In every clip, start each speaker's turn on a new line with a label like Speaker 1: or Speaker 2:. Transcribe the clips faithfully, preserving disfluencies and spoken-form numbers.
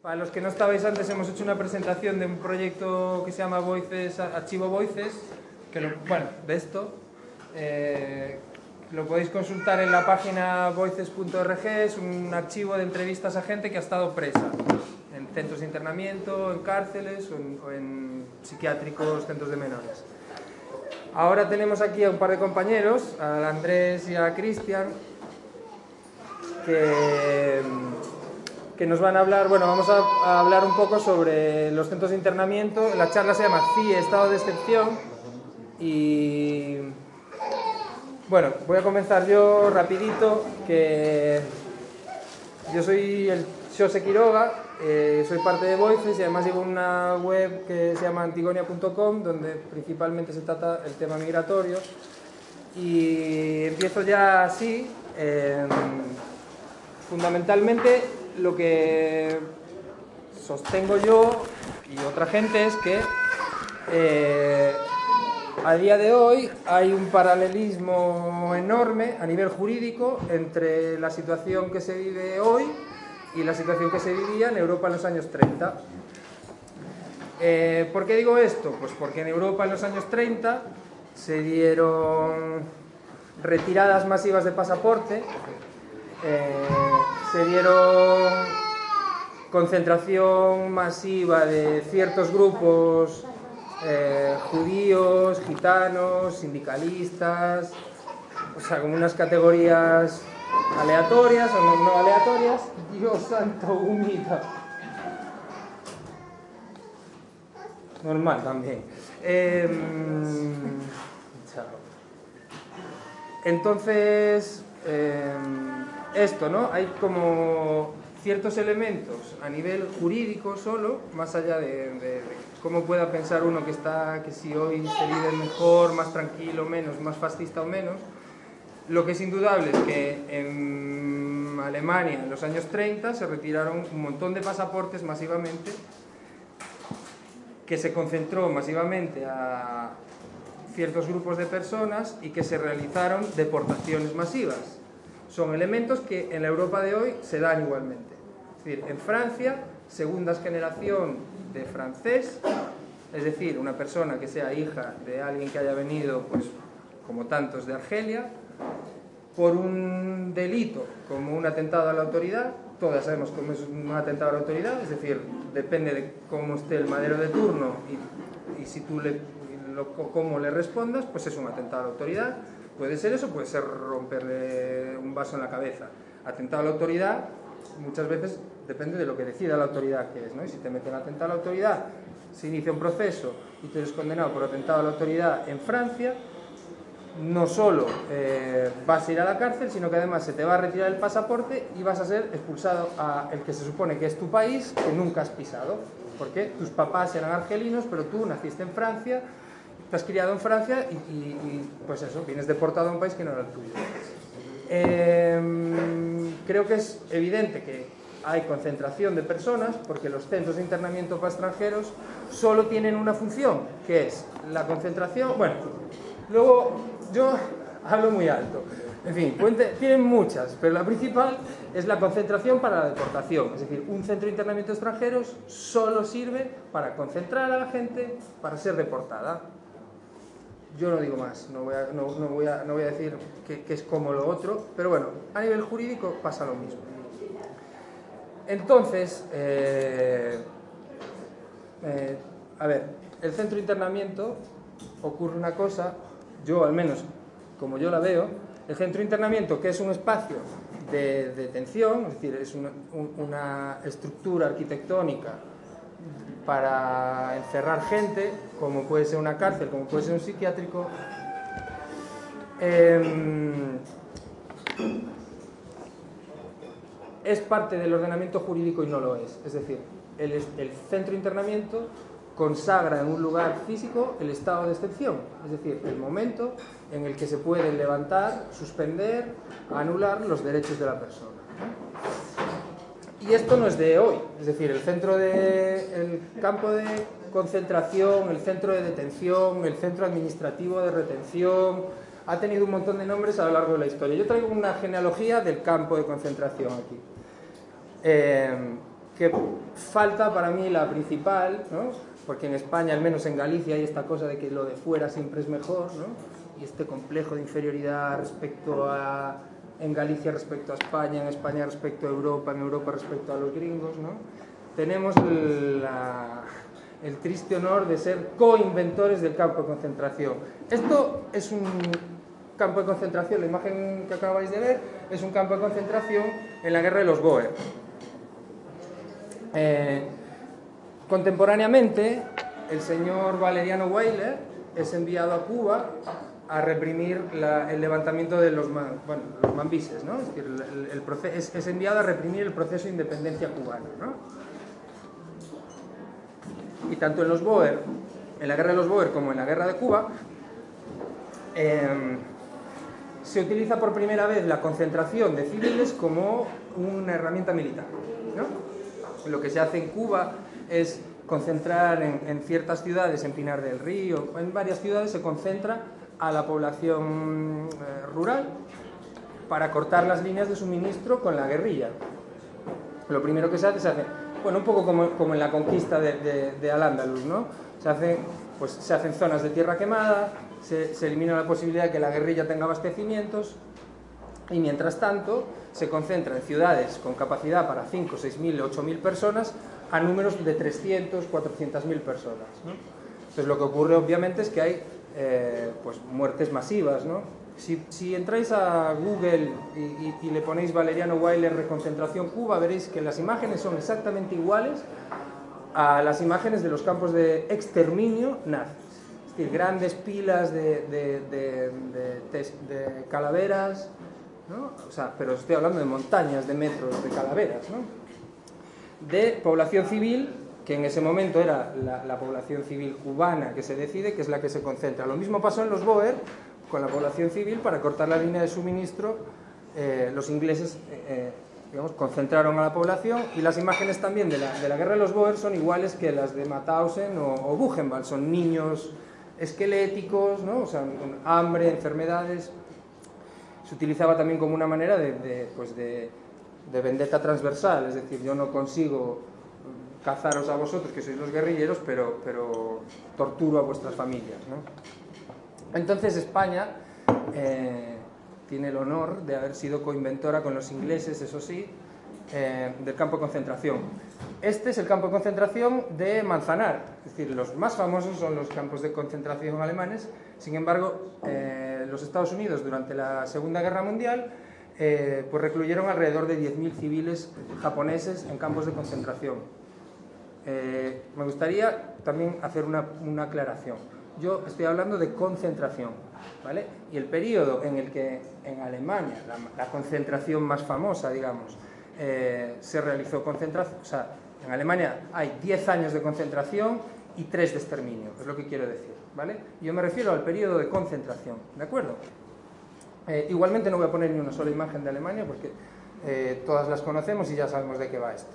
Speaker 1: Para los que no estabais antes, hemos hecho una presentación de un proyecto que se llama Voices, Archivo Voices, que lo, bueno, de esto, eh, lo podéis consultar en la página voices punto org. Es un archivo de entrevistas a gente que ha estado presa en centros de internamiento, en cárceles o en, o en psiquiátricos, centros de menores. Ahora tenemos aquí a un par de compañeros, a Andrés y a Cristian, que, que nos van a hablar, bueno, vamos a, a hablar un poco sobre los centros de internamiento. La charla se llama C I E, estado de excepción, y bueno, voy a comenzar yo rapidito, que yo soy el Xose Quiroga, eh, soy parte de Voices y además llevo una web que se llama antigonia punto com, donde principalmente se trata el tema migratorio, y empiezo ya así. Eh, fundamentalmente lo que sostengo yo y otra gente es que eh, a día de hoy hay un paralelismo enorme a nivel jurídico entre la situación que se vive hoy y la situación que se vivía en Europa en los años treinta. Eh, ¿Por qué digo esto? Pues porque en Europa en los años treinta se dieron retiradas masivas de pasaporte, eh, se dieron concentración masiva de ciertos grupos eh, judíos, gitanos, sindicalistas, o sea, como unas categorías aleatorias o no, no aleatorias. Dios santo, humita. Normal también. Eh, chao. Entonces, eh, esto, ¿no? Hay como ciertos elementos a nivel jurídico solo, más allá de, de, de cómo pueda pensar uno que está, que si hoy se vive mejor, más tranquilo, menos, más fascista o menos. Lo que es indudable es que en Alemania en los años treinta se retiraron un montón de pasaportes masivamente, que se concentró masivamente a ciertos grupos de personas y que se realizaron deportaciones masivas. Son elementos que en la Europa de hoy se dan igualmente. Es decir, en Francia, segunda generación de francés, es decir, una persona que sea hija de alguien que haya venido, pues, como tantos, de Argelia, por un delito como un atentado a la autoridad. Todas sabemos cómo es un atentado a la autoridad, es decir, depende de cómo esté el madero de turno y, y si tú le, lo, cómo le respondas, pues es un atentado a la autoridad. Puede ser eso, puede ser romperle un vaso en la cabeza. Atentado a la autoridad, muchas veces depende de lo que decida la autoridad que es, ¿no? Y si te meten atentado a la autoridad, se inicia un proceso y tú eres condenado por atentado a la autoridad en Francia, no solo eh, vas a ir a la cárcel, sino que además se te va a retirar el pasaporte y vas a ser expulsado a el que se supone que es tu país, que nunca has pisado, porque tus papás eran argelinos, pero tú naciste en Francia, te has criado en Francia y, y, y pues eso, vienes deportado a un país que no era el tuyo. Eh, creo que es evidente que hay concentración de personas, porque los centros de internamiento para extranjeros solo tienen una función, que es la concentración. Bueno, luego yo hablo muy alto. En fin, tienen muchas, pero la principal es la concentración para la deportación. Es decir, un centro de internamiento de extranjeros solo sirve para concentrar a la gente para ser deportada. Yo no digo más, no voy a, no, no voy a, no voy a decir que, que es como lo otro, pero bueno, a nivel jurídico pasa lo mismo. Entonces, eh, eh, a ver, el centro de internamiento, ocurre una cosa, yo al menos como yo la veo, el centro de internamiento, que es un espacio de detención, es decir, es una, un, una estructura arquitectónica para encerrar gente, como puede ser una cárcel, como puede ser un psiquiátrico, eh, es parte del ordenamiento jurídico y no lo es. Es decir, el, el centro de internamiento consagra en un lugar físico el estado de excepción, es decir, el momento en el que se pueden levantar, suspender, anular los derechos de la persona. Y esto no es de hoy, es decir, el centro de, el campo de concentración, el centro de detención, el centro administrativo de retención, ha tenido un montón de nombres a lo largo de la historia. Yo traigo una genealogía del campo de concentración aquí. Eh, que falta para mí la principal, ¿no? Porque en España, al menos en Galicia, hay esta cosa de que lo de fuera siempre es mejor, ¿no? Y este complejo de inferioridad respecto a, en Galicia respecto a España, en España respecto a Europa, en Europa respecto a los gringos, ¿no? Tenemos la, el triste honor de ser coinventores del campo de concentración. Esto es un campo de concentración, la imagen que acabáis de ver es un campo de concentración en la guerra de los Bóer. Eh, contemporáneamente, el señor Valeriano Weyler es enviado a Cuba a reprimir la, el levantamiento de los, man, bueno, los mambises, ¿no? Es, decir, el, el proceso, es, es enviado a reprimir el proceso de independencia cubano, ¿no? Y tanto en los Bóer, en la guerra de los Bóer como en la guerra de Cuba, eh, se utiliza por primera vez la concentración de civiles como una herramienta militar, ¿no? Lo que se hace en Cuba es concentrar en, en ciertas ciudades, en Pinar del Río, en varias ciudades se concentra a la población eh, rural para cortar las líneas de suministro con la guerrilla. Lo primero que se hace, se hace, bueno, un poco como, como en la conquista de, de, de Al-Ándalus, ¿no? Se hace, pues, se hacen zonas de tierra quemada, se, se elimina la posibilidad de que la guerrilla tenga abastecimientos, y mientras tanto se concentra en ciudades con capacidad para cinco, seis mil, ocho mil personas a números de trescientas, cuatrocientas mil personas, ¿no? Entonces lo que ocurre obviamente es que hay eh, pues, muertes masivas, ¿no? Si, si entráis a Google y, y, y le ponéis Valeriano Weyler reconcentración Cuba, veréis que las imágenes son exactamente iguales a las imágenes de los campos de exterminio nazis. Es decir, grandes pilas de, de, de, de, de, de calaveras, ¿no? O sea, pero estoy hablando de montañas de metros de calaveras, ¿no? De población civil, que en ese momento era la, la población civil cubana que se decide, que es la que se concentra. Lo mismo pasó en los Bóer con la población civil para cortar la línea de suministro. Eh, los ingleses eh, digamos, concentraron a la población, y las imágenes también de la, de la guerra de los Bóer son iguales que las de Mauthausen o, o Buchenwald. Son niños esqueléticos, ¿no? O sea, con hambre, enfermedades. Se utilizaba también como una manera de, de, pues de, de vendetta transversal, es decir, yo no consigo cazaros a vosotros que sois los guerrilleros, pero, pero torturo a vuestras familias, ¿no? Entonces España eh, tiene el honor de haber sido coinventora con los ingleses, eso sí, eh, del campo de concentración. Este es el campo de concentración de Manzanar, es decir, los más famosos son los campos de concentración alemanes. Sin embargo, eh, los Estados Unidos durante la Segunda Guerra Mundial eh, pues recluyeron alrededor de diez mil civiles japoneses en campos de concentración. Eh, me gustaría también hacer una, una aclaración. Yo estoy hablando de concentración, ¿vale? Y el periodo en el que en Alemania, la, la concentración más famosa, digamos, eh, se realizó concentración, o sea, en Alemania hay diez años de concentración y tres de exterminio, es lo que quiero decir, ¿vale? Yo me refiero al periodo de concentración, ¿de acuerdo? Eh, igualmente no voy a poner ni una sola imagen de Alemania porque eh, todas las conocemos y ya sabemos de qué va esto.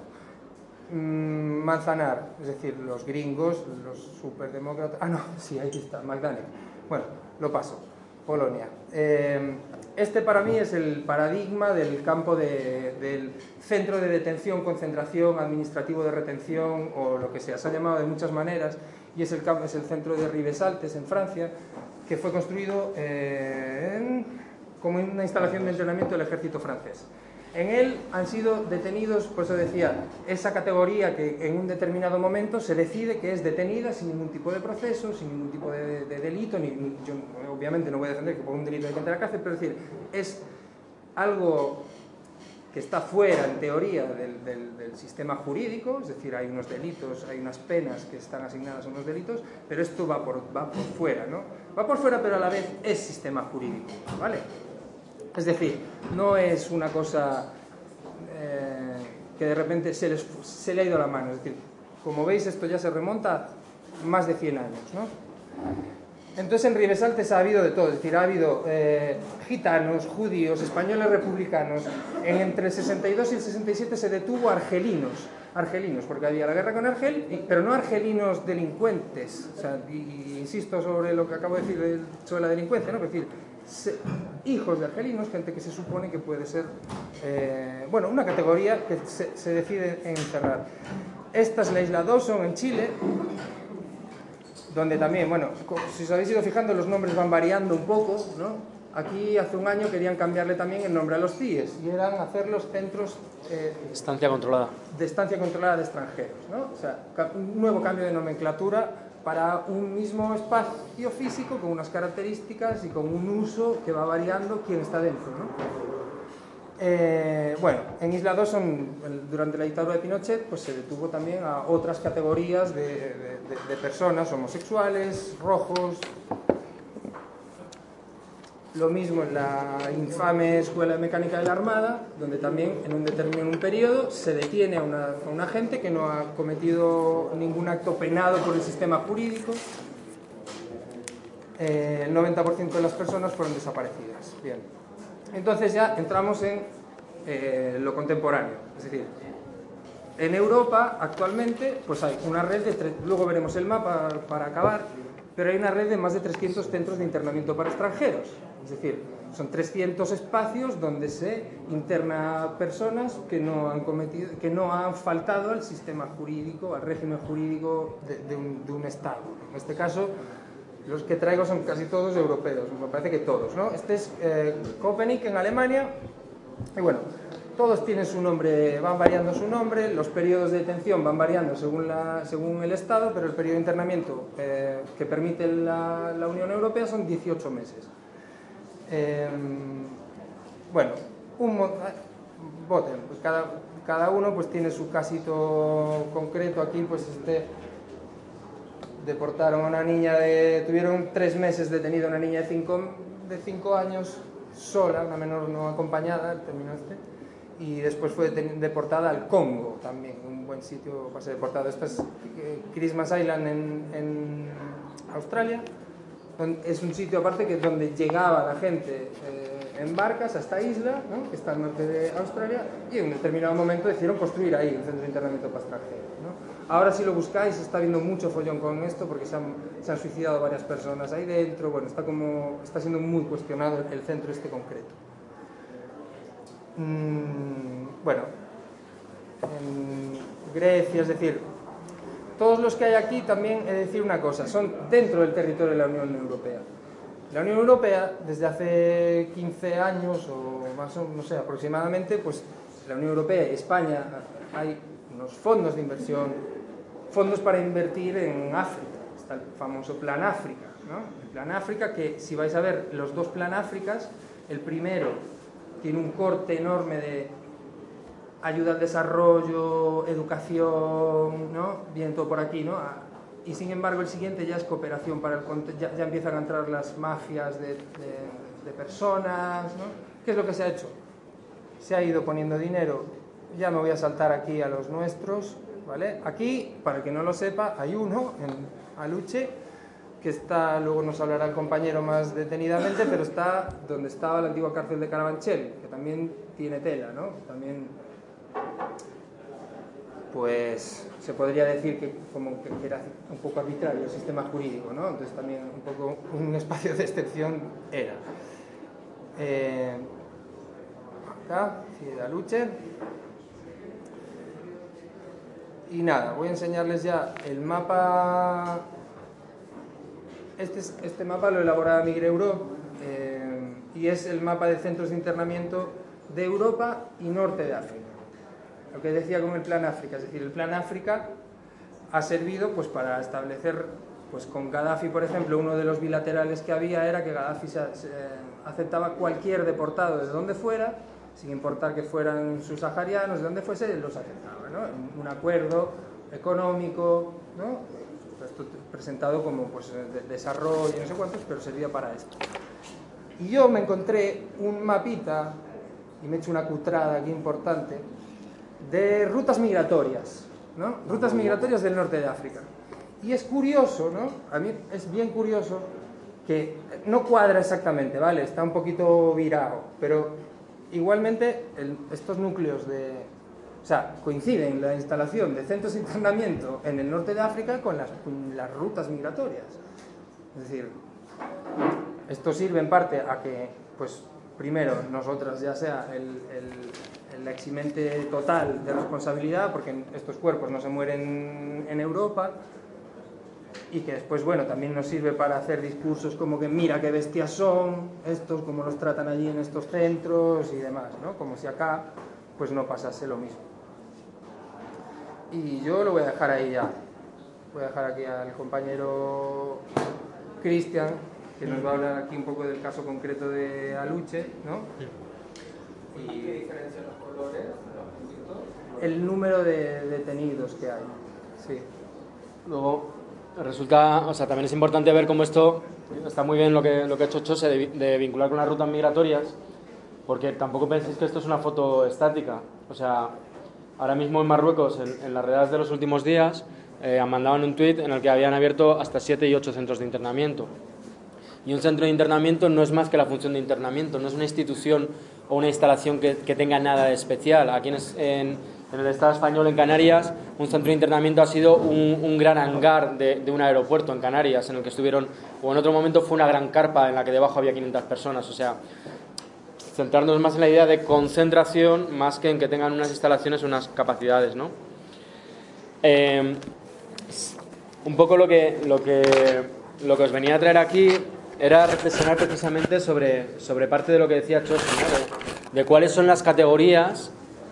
Speaker 1: Mm, Manzanar, es decir, los gringos, los superdemócratas... Ah, no, sí, ahí está, McDaniel. Bueno, lo paso. Polonia. Eh, este para mí es el paradigma del campo de, del centro de detención, concentración, administrativo de retención o lo que sea, se ha llamado de muchas maneras, y es el, campo, es el centro de Rivesaltes en Francia, que fue construido eh, en, como una instalación de entrenamiento del ejército francés. En él han sido detenidos, por eso decía, esa categoría que en un determinado momento se decide que es detenida sin ningún tipo de proceso, sin ningún tipo de, de delito, ni, ni, yo obviamente no voy a defender que por un delito hay que entrar a la cárcel, pero es decir, es algo que está fuera, en teoría, del, del, del sistema jurídico, es decir, hay unos delitos, hay unas penas que están asignadas a unos delitos, pero esto va por, va por fuera, ¿no? Va por fuera, pero a la vez es sistema jurídico, ¿vale? Es decir, no es una cosa eh, que de repente se, les, se le ha ido la mano. Es decir, como veis, esto ya se remonta a más de cien años, ¿no? Entonces en Rivesaltes ha habido de todo. Es decir, ha habido eh, gitanos, judíos, españoles republicanos. En, entre el sesenta y dos y el sesenta y siete se detuvo a argelinos. Argelinos, porque había la guerra con Argel, y, pero no argelinos delincuentes. O sea, y, y insisto sobre lo que acabo de decir sobre la delincuencia, ¿no? Es decir, se, hijos de argelinos, gente que se supone que puede ser, eh, bueno, una categoría que se, se decide encerrar. Esta es la isla Dawson en Chile, donde también, bueno, si os habéis ido fijando, los nombres van variando un poco, ¿no? Aquí hace un año querían cambiarle también el nombre a los C I Es y eran hacer los centros eh,
Speaker 2: estancia controlada.
Speaker 1: de estancia controlada de extranjeros, ¿no? O sea, un nuevo cambio de nomenclatura para un mismo espacio físico con unas características y con un uso que va variando quién está dentro, ¿no? Eh, bueno, en Isla Dawson, durante la dictadura de Pinochet, pues se detuvo también a otras categorías de, de, de, de personas homosexuales, rojos. Lo mismo en la infame Escuela de Mecánica de la Armada, donde también en un determinado un periodo se detiene a, una, a una gente que no ha cometido ningún acto penado por el sistema jurídico. Eh, el noventa por ciento de las personas fueron desaparecidas. Bien. Entonces ya entramos en eh, lo contemporáneo. Es decir, en Europa actualmente pues hay una red de... Luego veremos el mapa para acabar, pero hay una red de más de trescientos centros de internamiento para extranjeros. Es decir, son trescientos espacios donde se interna personas que no han cometido, que no han faltado al sistema jurídico, al régimen jurídico de, de, un, de un Estado. En este caso, los que traigo son casi todos europeos, me parece que todos, ¿no? Este es eh, Köpenick en Alemania, y bueno, todos tienen su nombre, van variando su nombre, los periodos de detención van variando según, la, según el Estado, pero el periodo de internamiento eh, que permite la, la Unión Europea son dieciocho meses. Eh, bueno, un, voten, pues cada, cada uno pues tiene su casito concreto. Aquí pues este deportaron a una niña de, tuvieron tres meses detenida a una niña de cinco, de cinco años sola, una menor no acompañada, terminó este, y después fue deportada al Congo también, un buen sitio para ser deportado. Esta es Christmas Island en, en Australia. Es un sitio aparte que es donde llegaba la gente eh, en barcas a esta isla, ¿no? Que está al norte de Australia, y en un determinado momento decidieron construir ahí un centro de internamiento para extranjeros, ¿no? Ahora si lo buscáis está habiendo mucho follón con esto porque se han, se han suicidado varias personas ahí dentro. Bueno, está, como, está siendo muy cuestionado el centro este concreto. Mm, bueno, en Grecia, es decir, todos los que hay aquí también he de decir una cosa, son dentro del territorio de la Unión Europea. La Unión Europea, desde hace quince años o más o no sé, aproximadamente, pues la Unión Europea y España hay unos fondos de inversión, fondos para invertir en África. Está el famoso Plan África, ¿no? El Plan África, que si vais a ver los dos Plan Áfricas, el primero tiene un corte enorme de ayuda al desarrollo, educación, ¿no? Bien, todo por aquí, ¿no? Y sin embargo el siguiente ya es cooperación para el... Ya, ya empiezan a entrar las mafias de, de, de personas, ¿no? ¿Qué es lo que se ha hecho? Se ha ido poniendo dinero. Ya me voy a saltar aquí a los nuestros, ¿vale? Aquí, para el que no lo sepa, hay uno en Aluche, que está, luego nos hablará el compañero más detenidamente, pero está donde estaba la antigua cárcel de Carabanchel, que también tiene tela, ¿no? También... pues se podría decir que, como que era un poco arbitrario el sistema jurídico, ¿no? Entonces también un poco un espacio de excepción era. Eh, acá, Ciudad Luche. Y nada, voy a enseñarles ya el mapa. Este, es, este mapa lo elabora Migreuro eh, y es el mapa de centros de internamiento de Europa y norte de África. Lo que decía con el Plan África, es decir, el Plan África ha servido pues para establecer, pues con Gaddafi, por ejemplo, uno de los bilaterales que había era que Gaddafi se, se, aceptaba cualquier deportado desde donde fuera, sin importar que fueran subsaharianos, de donde fuese, los aceptaba, ¿no? Un acuerdo económico, ¿no? Esto presentado como pues, de desarrollo, no sé cuántos, pero servía para esto. Y yo me encontré un mapita, y me he hecho una cutrada aquí importante, de rutas migratorias, ¿no? Rutas migratorias del norte de África. Y es curioso, ¿no? A mí es bien curioso que no cuadra exactamente, ¿vale? Está un poquito virado, pero igualmente el, estos núcleos de... O sea, coinciden la instalación de centros de internamiento en el norte de África con las, con las rutas migratorias. Es decir, esto sirve en parte a que, pues, primero, nosotras ya sea el, el, el eximente total de responsabilidad, porque estos cuerpos no se mueren en Europa, y que después, bueno, también nos sirve para hacer discursos como que mira qué bestias son estos, cómo los tratan allí en estos centros y demás, ¿no? Como si acá, pues, no pasase lo mismo. Y yo lo voy a dejar ahí ya. Voy a dejar aquí al compañero Cristian, que nos va a hablar aquí un poco del caso concreto de Aluche, ¿no? Y ¿qué diferencian los colores de los puntitos? El número de detenidos que hay, sí.
Speaker 2: Luego, resulta, o sea, también es importante ver cómo esto, está muy bien lo que, lo que ha hecho Chose de, de vincular con las rutas migratorias, porque tampoco penséis que esto es una foto estática. O sea, ahora mismo en Marruecos, en, en las redadas de los últimos días, eh, mandaban un tuit en el que habían abierto hasta siete y ocho centros de internamiento. Y un centro de internamiento no es más que la función de internamiento, no es una institución o una instalación que, que tenga nada de especial. Aquí en, en, en el Estado español, en Canarias, un centro de internamiento ha sido un, un gran hangar de, de un aeropuerto en Canarias, en el que estuvieron, o en otro momento fue una gran carpa en la que debajo había quinientas personas. O sea, centrarnos más en la idea de concentración más que en que tengan unas instalaciones, unas capacidades, ¿no? Eh, un poco lo que, lo que, lo que os venía a traer aquí era reflexionar precisamente sobre, sobre parte de lo que decía Chose, ¿no? de, de cuáles son las categorías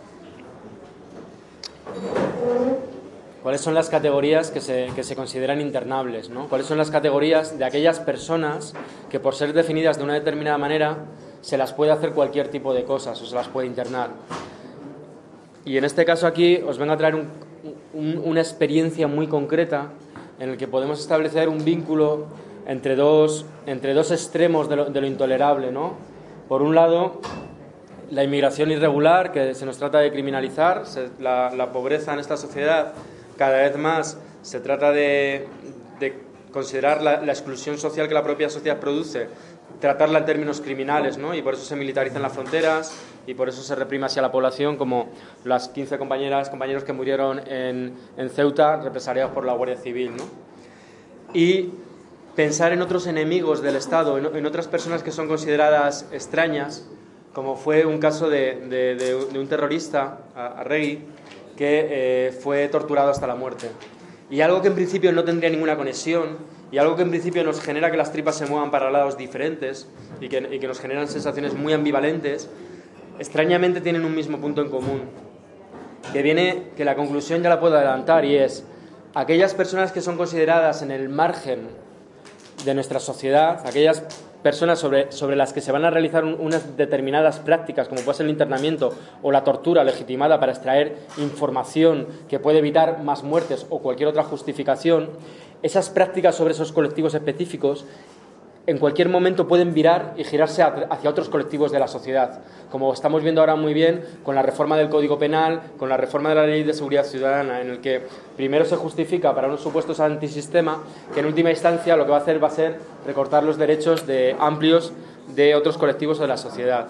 Speaker 2: cuáles son las categorías que se, que se consideran internables, ¿no? Cuáles son las categorías de aquellas personas que, por ser definidas de una determinada manera, se las puede hacer cualquier tipo de cosas o se las puede internar. Y en este caso aquí os vengo a traer un, un, una experiencia muy concreta en el que podemos establecer un vínculo entre dos, entre dos extremos de lo, de lo intolerable, ¿no? Por un lado, la inmigración irregular, que se nos trata de criminalizar, se, la, la pobreza en esta sociedad cada vez más se trata de, de considerar la, la exclusión social que la propia sociedad produce, tratarla en términos criminales, ¿no? Y por eso se militarizan las fronteras y por eso se reprime así a la población, como las quince compañeras, compañeros que murieron en, en Ceuta, represaliados por la Guardia Civil, ¿no? Y pensar en otros enemigos del Estado, en, en otras personas que son consideradas extrañas, como fue un caso de, de, de, de un terrorista, Arregui, que eh, fue torturado hasta la muerte. Y algo que en principio no tendría ninguna conexión, y algo que en principio nos genera que las tripas se muevan para lados diferentes y que, y que nos generan sensaciones muy ambivalentes, extrañamente tienen un mismo punto en común, que viene, que la conclusión ya la puedo adelantar, y es: aquellas personas que son consideradas en el margen de nuestra sociedad, aquellas personas sobre, sobre las que se van a realizar un, unas determinadas prácticas, como puede ser el internamiento o la tortura legitimada para extraer información que puede evitar más muertes o cualquier otra justificación, esas prácticas sobre esos colectivos específicos en cualquier momento pueden virar y girarse hacia otros colectivos de la sociedad, como estamos viendo ahora muy bien con la reforma del Código Penal, con la reforma de la Ley de Seguridad Ciudadana, en el que primero se justifica para unos supuestos antisistema, que en última instancia lo que va a hacer va a ser recortar los derechos de amplios de otros colectivos de la sociedad.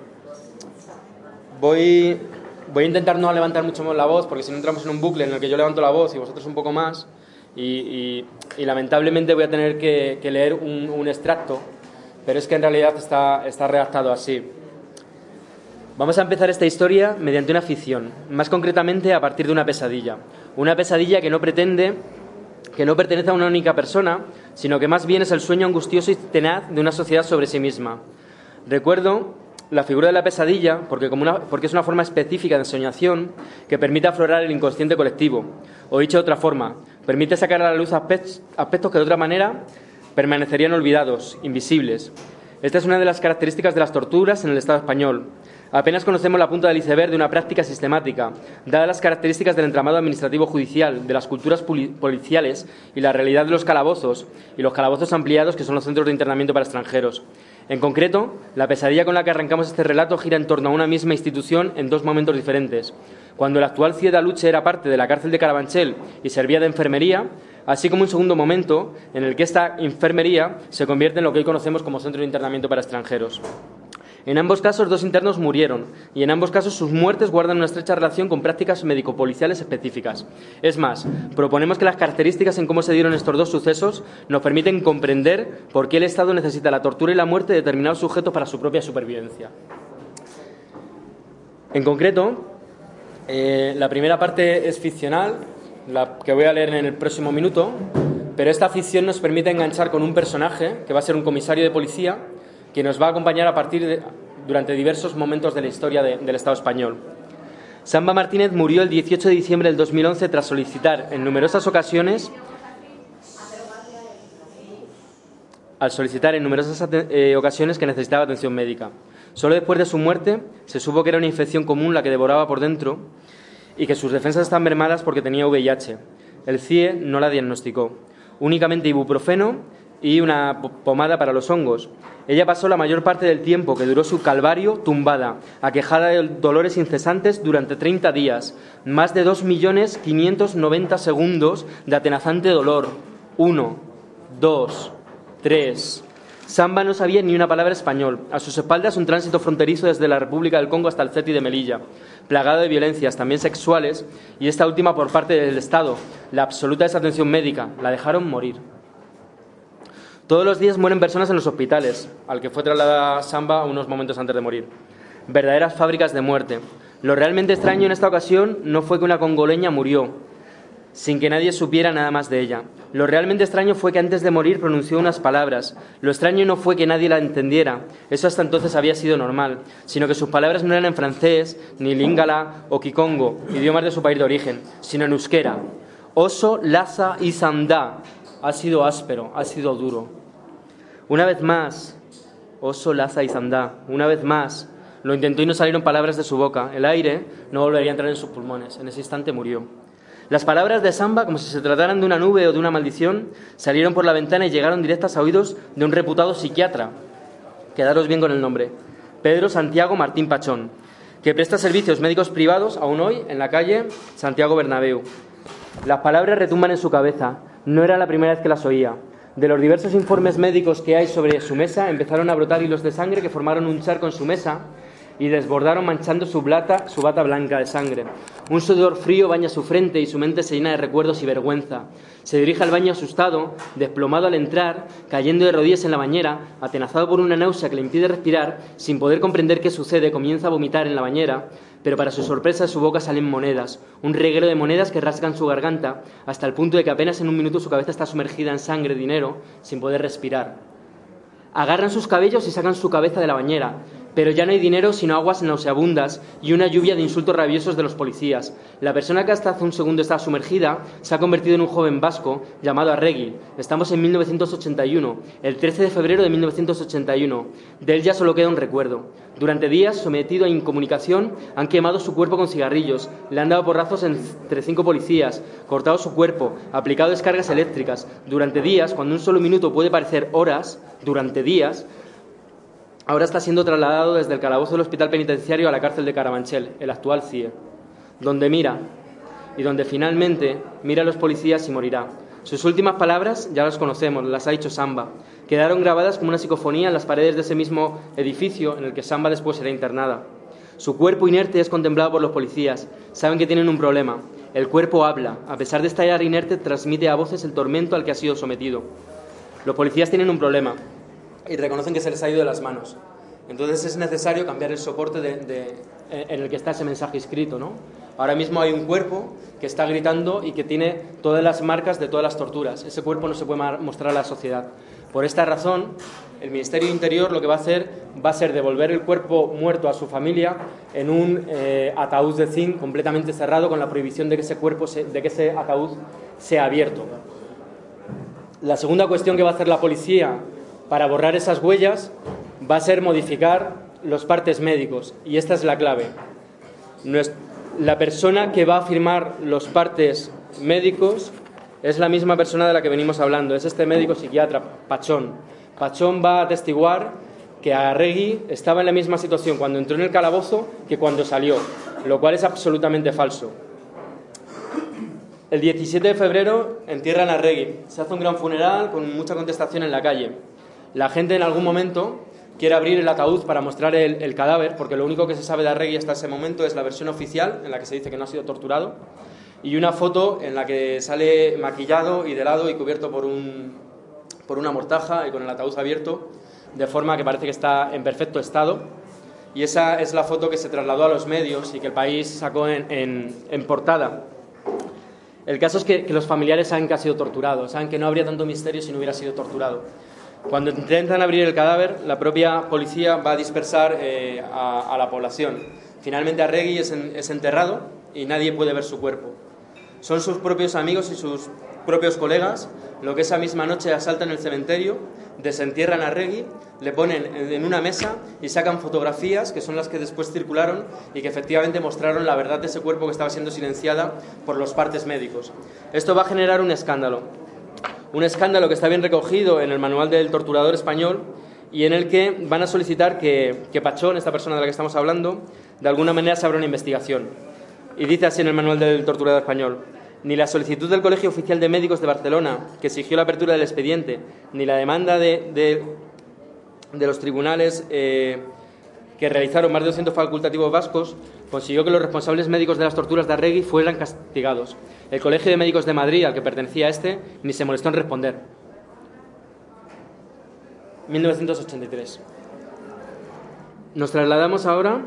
Speaker 2: Voy, voy a intentar no levantar mucho más la voz, porque si no entramos en un bucle en el que yo levanto la voz y vosotros un poco más. Y, y, y lamentablemente voy a tener que, que leer un, un extracto, pero es que en realidad está, está redactado así. Vamos a empezar esta historia mediante una ficción, más concretamente a partir de una pesadilla. Una pesadilla que no pretende, que no pertenece a una única persona, sino que más bien es el sueño angustioso y tenaz de una sociedad sobre sí misma. Recuerdo la figura de la pesadilla porque, como una, porque es una forma específica de ensoñación que permite aflorar el inconsciente colectivo, o dicho de otra forma, permite sacar a la luz aspectos, aspectos que de otra manera permanecerían olvidados, invisibles. Esta es una de las características de las torturas en el Estado español. Apenas conocemos la punta del iceberg de una práctica sistemática, dadas las características del entramado administrativo judicial, de las culturas policiales y la realidad de los calabozos, y los calabozos ampliados que son los centros de internamiento para extranjeros. En concreto, la pesadilla con la que arrancamos este relato gira en torno a una misma institución en dos momentos diferentes. Cuando el actual C I E de Aluche era parte de la cárcel de Carabanchel y servía de enfermería, así como un segundo momento en el que esta enfermería se convierte en lo que hoy conocemos como centro de internamiento para extranjeros. En ambos casos, dos internos murieron, y en ambos casos sus muertes guardan una estrecha relación con prácticas médico-policiales específicas. Es más, proponemos que las características en cómo se dieron estos dos sucesos nos permiten comprender por qué el Estado necesita la tortura y la muerte de determinados sujetos para su propia supervivencia. En concreto, eh, la primera parte es ficcional, la que voy a leer en el próximo minuto, pero esta ficción nos permite enganchar con un personaje, que va a ser un comisario de policía, que nos va a acompañar a partir de, durante diversos momentos de la historia de, del Estado español. Samba Martínez murió el dieciocho de diciembre del dos mil once tras solicitar en numerosas ocasiones al solicitar en numerosas eh, ocasiones que necesitaba atención médica. Solo después de su muerte se supo que era una infección común la que devoraba por dentro y que sus defensas estaban mermadas porque tenía V I H. El C I E no la diagnosticó, únicamente ibuprofeno y una pomada para los hongos. Ella pasó la mayor parte del tiempo que duró su calvario tumbada, aquejada de dolores incesantes durante treinta días, más de dos millones quinientos noventa segundos de atenazante dolor. Uno, dos, tres. Samba no sabía ni una palabra español. A sus espaldas un tránsito fronterizo desde la República del Congo hasta el Ceti de Melilla, plagado de violencias, también sexuales, y esta última por parte del Estado. La absoluta desatención médica. La dejaron morir. Todos los días mueren personas en los hospitales, al que fue trasladada Samba unos momentos antes de morir. Verdaderas fábricas de muerte. Lo realmente extraño en esta ocasión no fue que una congoleña murió, sin que nadie supiera nada más de ella. Lo realmente extraño fue que antes de morir pronunció unas palabras. Lo extraño no fue que nadie la entendiera, eso hasta entonces había sido normal, sino que sus palabras no eran en francés, ni lingala o kikongo, idiomas de su país de origen, sino en euskera. Oso, laza y sandá. Ha sido áspero, ha sido duro. Una vez más, oso, laza y sandá, una vez más, lo intentó y no salieron palabras de su boca. El aire no volvería a entrar en sus pulmones. En ese instante murió. Las palabras de Samba, como si se trataran de una nube o de una maldición, salieron por la ventana y llegaron directas a oídos de un reputado psiquiatra. Quedaros bien con el nombre. Pedro Santiago Martín Pachón, que presta servicios médicos privados aún hoy en la calle Santiago Bernabéu. Las palabras retumban en su cabeza. No era la primera vez que las oía. De los diversos informes médicos que hay sobre su mesa, empezaron a brotar hilos de sangre que formaron un charco en su mesa y desbordaron manchando su bata, su bata blanca de sangre. Un sudor frío baña su frente y su mente se llena de recuerdos y vergüenza. Se dirige al baño asustado, desplomado al entrar, cayendo de rodillas en la bañera, atenazado por una náusea que le impide respirar, sin poder comprender qué sucede, comienza a vomitar en la bañera, pero para su sorpresa de su boca salen monedas, un reguero de monedas que rasgan su garganta, hasta el punto de que apenas en un minuto su cabeza está sumergida en sangre y dinero, sin poder respirar. Agarran sus cabellos y sacan su cabeza de la bañera, pero ya no hay dinero sino aguas nauseabundas y una lluvia de insultos rabiosos de los policías. La persona que hasta hace un segundo estaba sumergida se ha convertido en un joven vasco llamado Arregui. Estamos en mil novecientos ochenta y uno, el trece de febrero de mil novecientos ochenta y uno. De él ya solo queda un recuerdo. Durante días, sometido a incomunicación, han quemado su cuerpo con cigarrillos, le han dado porrazos entre cinco policías, cortado su cuerpo, aplicado descargas eléctricas. Durante días, cuando un solo minuto puede parecer horas, durante días, ahora está siendo trasladado desde el calabozo del hospital penitenciario a la cárcel de Carabanchel, el actual C I E, donde mira, y donde finalmente mira a los policías y morirá. Sus últimas palabras ya las conocemos, las ha dicho Samba. Quedaron grabadas como una psicofonía en las paredes de ese mismo edificio en el que Samba después será internada. Su cuerpo inerte es contemplado por los policías. Saben que tienen un problema. El cuerpo habla. A pesar de estar inerte, transmite a voces el tormento al que ha sido sometido. Los policías tienen un problema y reconocen que se les ha ido de las manos. Entonces es necesario cambiar el soporte de, de, en el que está ese mensaje escrito, ¿no? Ahora mismo hay un cuerpo que está gritando y que tiene todas las marcas de todas las torturas. Ese cuerpo no se puede mostrar a la sociedad. Por esta razón, el Ministerio de Interior lo que va a hacer va a ser devolver el cuerpo muerto a su familia en un eh, ataúd de zinc completamente cerrado, con la prohibición de que ese cuerpo, se, de que ese ataúd sea abierto. La segunda cuestión que va a hacer la policía para borrar esas huellas va a ser modificar los partes médicos, y esta es la clave. La persona que va a firmar los partes médicos es la misma persona de la que venimos hablando, es este médico psiquiatra, Pachón. Pachón va a atestiguar que Arregui estaba en la misma situación cuando entró en el calabozo que cuando salió, lo cual es absolutamente falso. El diecisiete de febrero entierran a Arregui, se hace un gran funeral con mucha contestación en la calle. La gente en algún momento quiere abrir el ataúd para mostrar el, el cadáver, porque lo único que se sabe de Arregui hasta ese momento es la versión oficial, en la que se dice que no ha sido torturado, y una foto en la que sale maquillado y de lado y cubierto por, un, por una mortaja y con el ataúd abierto, de forma que parece que está en perfecto estado. Y esa es la foto que se trasladó a los medios y que el País sacó en, en, en portada. El caso es que, que los familiares saben que ha sido torturado, saben que no habría tanto misterio si no hubiera sido torturado. Cuando intentan abrir el cadáver, la propia policía va a dispersar eh, a, a la población. Finalmente Arregui es, en, es enterrado y nadie puede ver su cuerpo. Son sus propios amigos y sus propios colegas lo que esa misma noche asaltan el cementerio, desentierran a Arregui, le ponen en una mesa y sacan fotografías que son las que después circularon y que efectivamente mostraron la verdad de ese cuerpo que estaba siendo silenciada por los partes médicos. Esto va a generar un escándalo. Un escándalo que está bien recogido en el manual del torturador español y en el que van a solicitar que, que Pachón, esta persona de la que estamos hablando, de alguna manera se abra una investigación. Y dice así en el manual del torturador español: ni la solicitud del Colegio Oficial de Médicos de Barcelona, que exigió la apertura del expediente, ni la demanda de, de, de los tribunales eh, que realizaron más de doscientos facultativos vascos, consiguió que los responsables médicos de las torturas de Arregui fueran castigados. El Colegio de Médicos de Madrid, al que pertenecía este, ni se molestó en responder. mil novecientos ochenta y tres. Nos trasladamos ahora...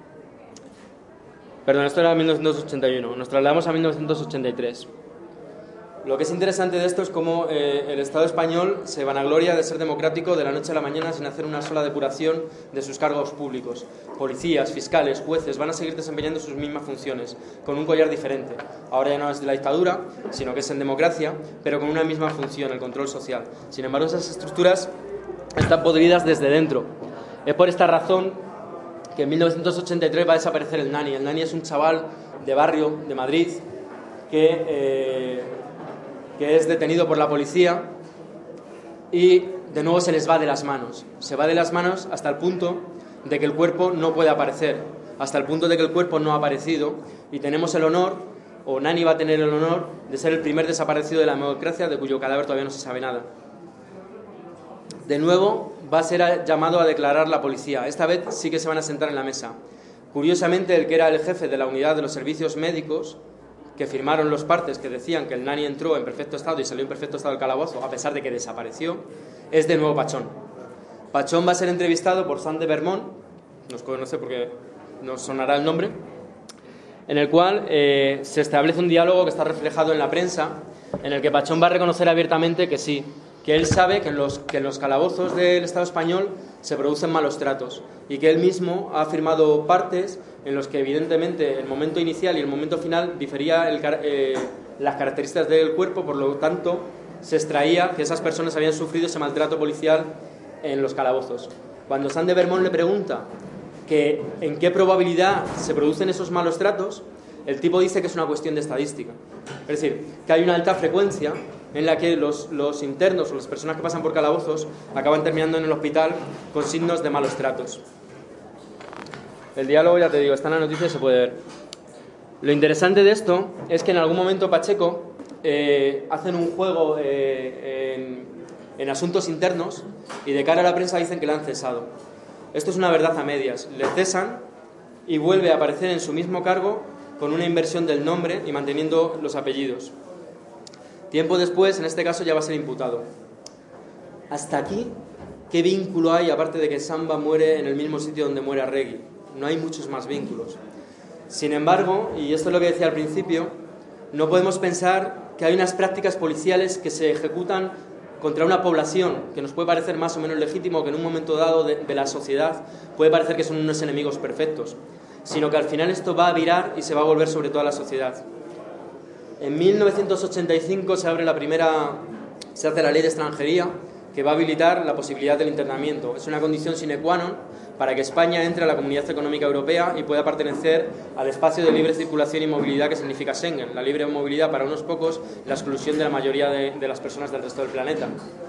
Speaker 2: Perdón, esto era mil novecientos ochenta y uno. Nos trasladamos a mil novecientos ochenta y tres. Lo que es interesante de esto es cómo eh, el Estado español se vanagloria de ser democrático de la noche a la mañana sin hacer una sola depuración de sus cargos públicos. Policías, fiscales, jueces van a seguir desempeñando sus mismas funciones, con un collar diferente. Ahora ya no es de la dictadura, sino que es en democracia, pero con una misma función, el control social. Sin embargo, esas estructuras están podridas desde dentro. Es por esta razón que en mil novecientos ochenta y tres va a desaparecer el Nani. El Nani es un chaval de barrio de Madrid que... Eh, que es detenido por la policía y de nuevo se les va de las manos. Se va de las manos hasta el punto de que el cuerpo no puede aparecer, hasta el punto de que el cuerpo no ha aparecido y tenemos el honor, o Nani va a tener el honor, de ser el primer desaparecido de la democracia de cuyo cadáver todavía no se sabe nada. De nuevo va a ser llamado a declarar la policía. Esta vez sí que se van a sentar en la mesa. Curiosamente, el que era el jefe de la unidad de los servicios médicos, que firmaron los partes que decían que el Nani entró en perfecto estado y salió en perfecto estado del calabozo, a pesar de que desapareció, es de nuevo Pachón. Pachón va a ser entrevistado por Sam de Vermont, nos conoce porque nos sonará el nombre, en el cual eh, se establece un diálogo que está reflejado en la prensa, en el que Pachón va a reconocer abiertamente que sí, que él sabe que en los, que en los calabozos del Estado español se producen malos tratos y que él mismo ha firmado partes en los que evidentemente el momento inicial y el momento final difería el, eh, las características del cuerpo, por lo tanto se extraía que esas personas habían sufrido ese maltrato policial en los calabozos. Cuando Sam de Vermont le pregunta que en qué probabilidad se producen esos malos tratos, el tipo dice que es una cuestión de estadística. Es decir, que hay una alta frecuencia en la que los, los internos o las personas que pasan por calabozos acaban terminando en el hospital con signos de malos tratos. El diálogo, ya te digo, está en la noticia y se puede ver. Lo interesante de esto es que en algún momento Pacheco eh, hacen un juego eh, en, en asuntos internos y de cara a la prensa dicen que le han cesado. Esto es una verdad a medias. Le cesan y vuelve a aparecer en su mismo cargo con una inversión del nombre y manteniendo los apellidos. Tiempo después, en este caso, ya va a ser imputado. Hasta aquí, ¿qué vínculo hay, aparte de que Samba muere en el mismo sitio donde muere Arregui? No hay muchos más vínculos. Sin embargo, y esto es lo que decía al principio, no podemos pensar que hay unas prácticas policiales que se ejecutan contra una población que nos puede parecer más o menos legítimo, que en un momento dado de, de la sociedad puede parecer que son unos enemigos perfectos, sino que al final esto va a virar y se va a volver sobre toda la sociedad. En mil novecientos ochenta y cinco se abre la primera, se hace la ley de extranjería, que va a habilitar la posibilidad del internamiento. Es una condición sine qua non para que España entre a la Comunidad Económica Europea y pueda pertenecer al espacio de libre circulación y movilidad que significa Schengen. La libre movilidad para unos pocos, la exclusión de la mayoría de, de las personas del resto del planeta.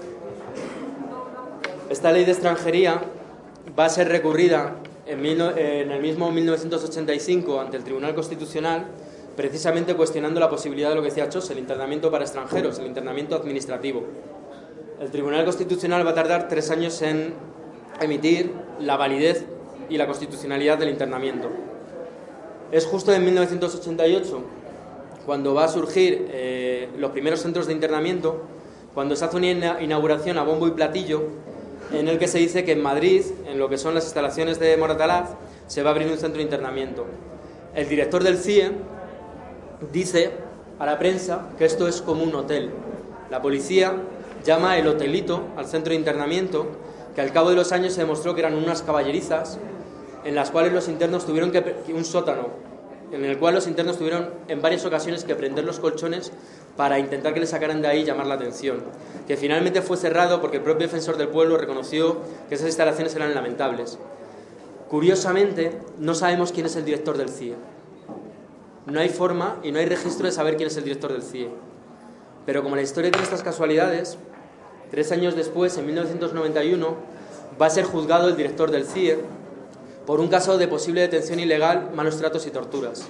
Speaker 2: Esta ley de extranjería va a ser recurrida en, mil, en el mismo mil novecientos ochenta y cinco ante el Tribunal Constitucional, precisamente cuestionando la posibilidad de lo que decía Chos, el internamiento para extranjeros, el internamiento administrativo. El Tribunal Constitucional va a tardar tres años en emitir la validez y la constitucionalidad del internamiento. Es justo en mil novecientos ochenta y ocho cuando va a surgir eh, los primeros centros de internamiento, cuando se hace una inauguración a bombo y platillo, en el que se dice que en Madrid, en lo que son las instalaciones de Moratalaz, se va a abrir un centro de internamiento. El director del C I E dice a la prensa que esto es como un hotel. La policía llama el hotelito al centro de internamiento, que al cabo de los años se demostró que eran unas caballerizas en las cuales los internos tuvieron que... un sótano, en el cual los internos tuvieron en varias ocasiones que prender los colchones para intentar que le sacaran de ahí y llamar la atención, que finalmente fue cerrado porque el propio defensor del pueblo reconoció que esas instalaciones eran lamentables. Curiosamente, no sabemos quién es el director del C I E. No hay forma y no hay registro de saber quién es el director del C I E. Pero como la historia tiene estas casualidades, tres años después, en mil novecientos noventa y uno, va a ser juzgado el director del C I E por un caso de posible detención ilegal, malos tratos y torturas.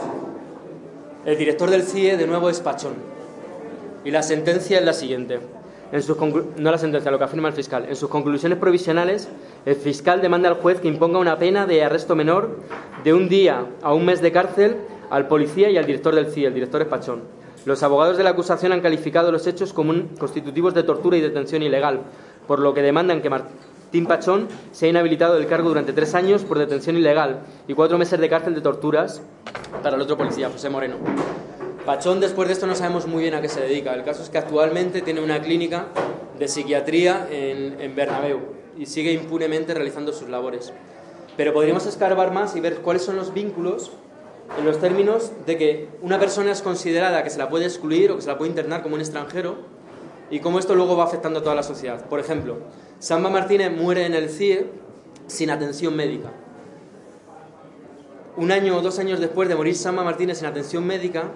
Speaker 2: El director del C I E, de nuevo, es Pachón. Y la sentencia es la siguiente. En sus no la sentencia, lo que afirma el fiscal. En sus conclusiones provisionales, el fiscal demanda al juez que imponga una pena de arresto menor de un día a un mes de cárcel al policía y al director del C I E. El director es Pachón. Los abogados de la acusación han calificado los hechos como constitutivos de tortura y detención ilegal, por lo que demandan que Martín Pachón sea inhabilitado del cargo durante tres años por detención ilegal y cuatro meses de cárcel de torturas para el otro policía, José Moreno. Pachón, después de esto, no sabemos muy bien a qué se dedica. El caso es que actualmente tiene una clínica de psiquiatría en, en Bernabéu y sigue impunemente realizando sus labores. Pero podríamos escarbar más y ver cuáles son los vínculos en los términos de que una persona es considerada que se la puede excluir o que se la puede internar como un extranjero y cómo esto luego va afectando a toda la sociedad. Por ejemplo, Samba Martínez muere en el C I E sin atención médica. Un año o dos años después de morir Samba Martínez sin atención médica,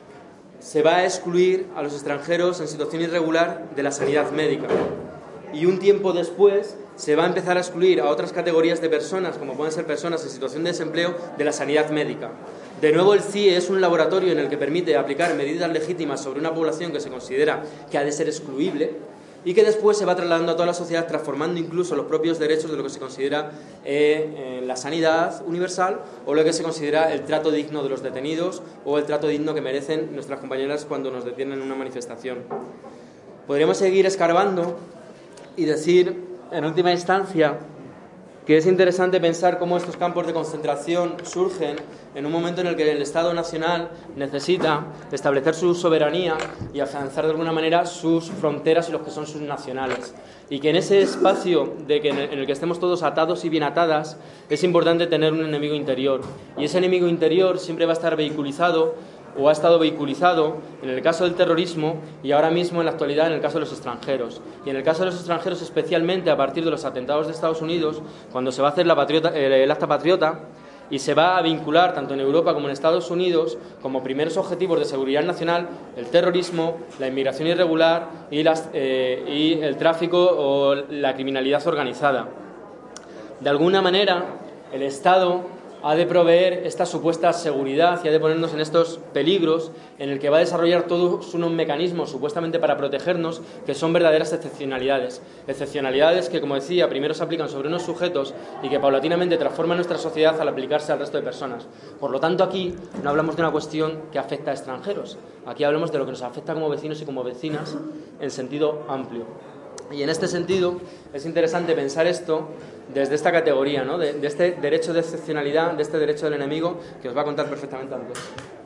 Speaker 2: se va a excluir a los extranjeros en situación irregular de la sanidad médica. Y un tiempo después se va a empezar a excluir a otras categorías de personas, como pueden ser personas en situación de desempleo, de la sanidad médica. De nuevo, el C I E es un laboratorio en el que permite aplicar medidas legítimas sobre una población que se considera que ha de ser excluible y que después se va trasladando a toda la sociedad, transformando incluso los propios derechos de lo que se considera eh, eh, la sanidad universal o lo que se considera el trato digno de los detenidos o el trato digno que merecen nuestras compañeras cuando nos detienen en una manifestación. Podríamos seguir escarbando y decir, en última instancia, que es interesante pensar cómo estos campos de concentración surgen en un momento en el que el Estado Nacional necesita establecer su soberanía y afianzar de alguna manera sus fronteras y los que son sus nacionales. Y que en ese espacio de que en el que estemos todos atados y bien atadas, es importante tener un enemigo interior. Y ese enemigo interior siempre va a estar vehiculizado o ha estado vehiculizado en el caso del terrorismo y ahora mismo en la actualidad en el caso de los extranjeros. Y en el caso de los extranjeros especialmente a partir de los atentados de Estados Unidos, cuando se va a hacer la patriota, eh, el acta patriota y se va a vincular tanto en Europa como en Estados Unidos como primeros objetivos de seguridad nacional el terrorismo, la inmigración irregular y, las, eh, y el tráfico o la criminalidad organizada. De alguna manera, el Estado ha de proveer esta supuesta seguridad y ha de ponernos en estos peligros en el que va a desarrollar todos unos mecanismos supuestamente para protegernos que son verdaderas excepcionalidades. Excepcionalidades que, como decía, primero se aplican sobre unos sujetos y que paulatinamente transforman nuestra sociedad al aplicarse al resto de personas. Por lo tanto, aquí no hablamos de una cuestión que afecta a extranjeros. Aquí hablamos de lo que nos afecta como vecinos y como vecinas en sentido amplio. Y en este sentido es interesante pensar esto desde esta categoría, ¿no? de, de este derecho de excepcionalidad, de este derecho del enemigo, que os va a contar perfectamente Andrés.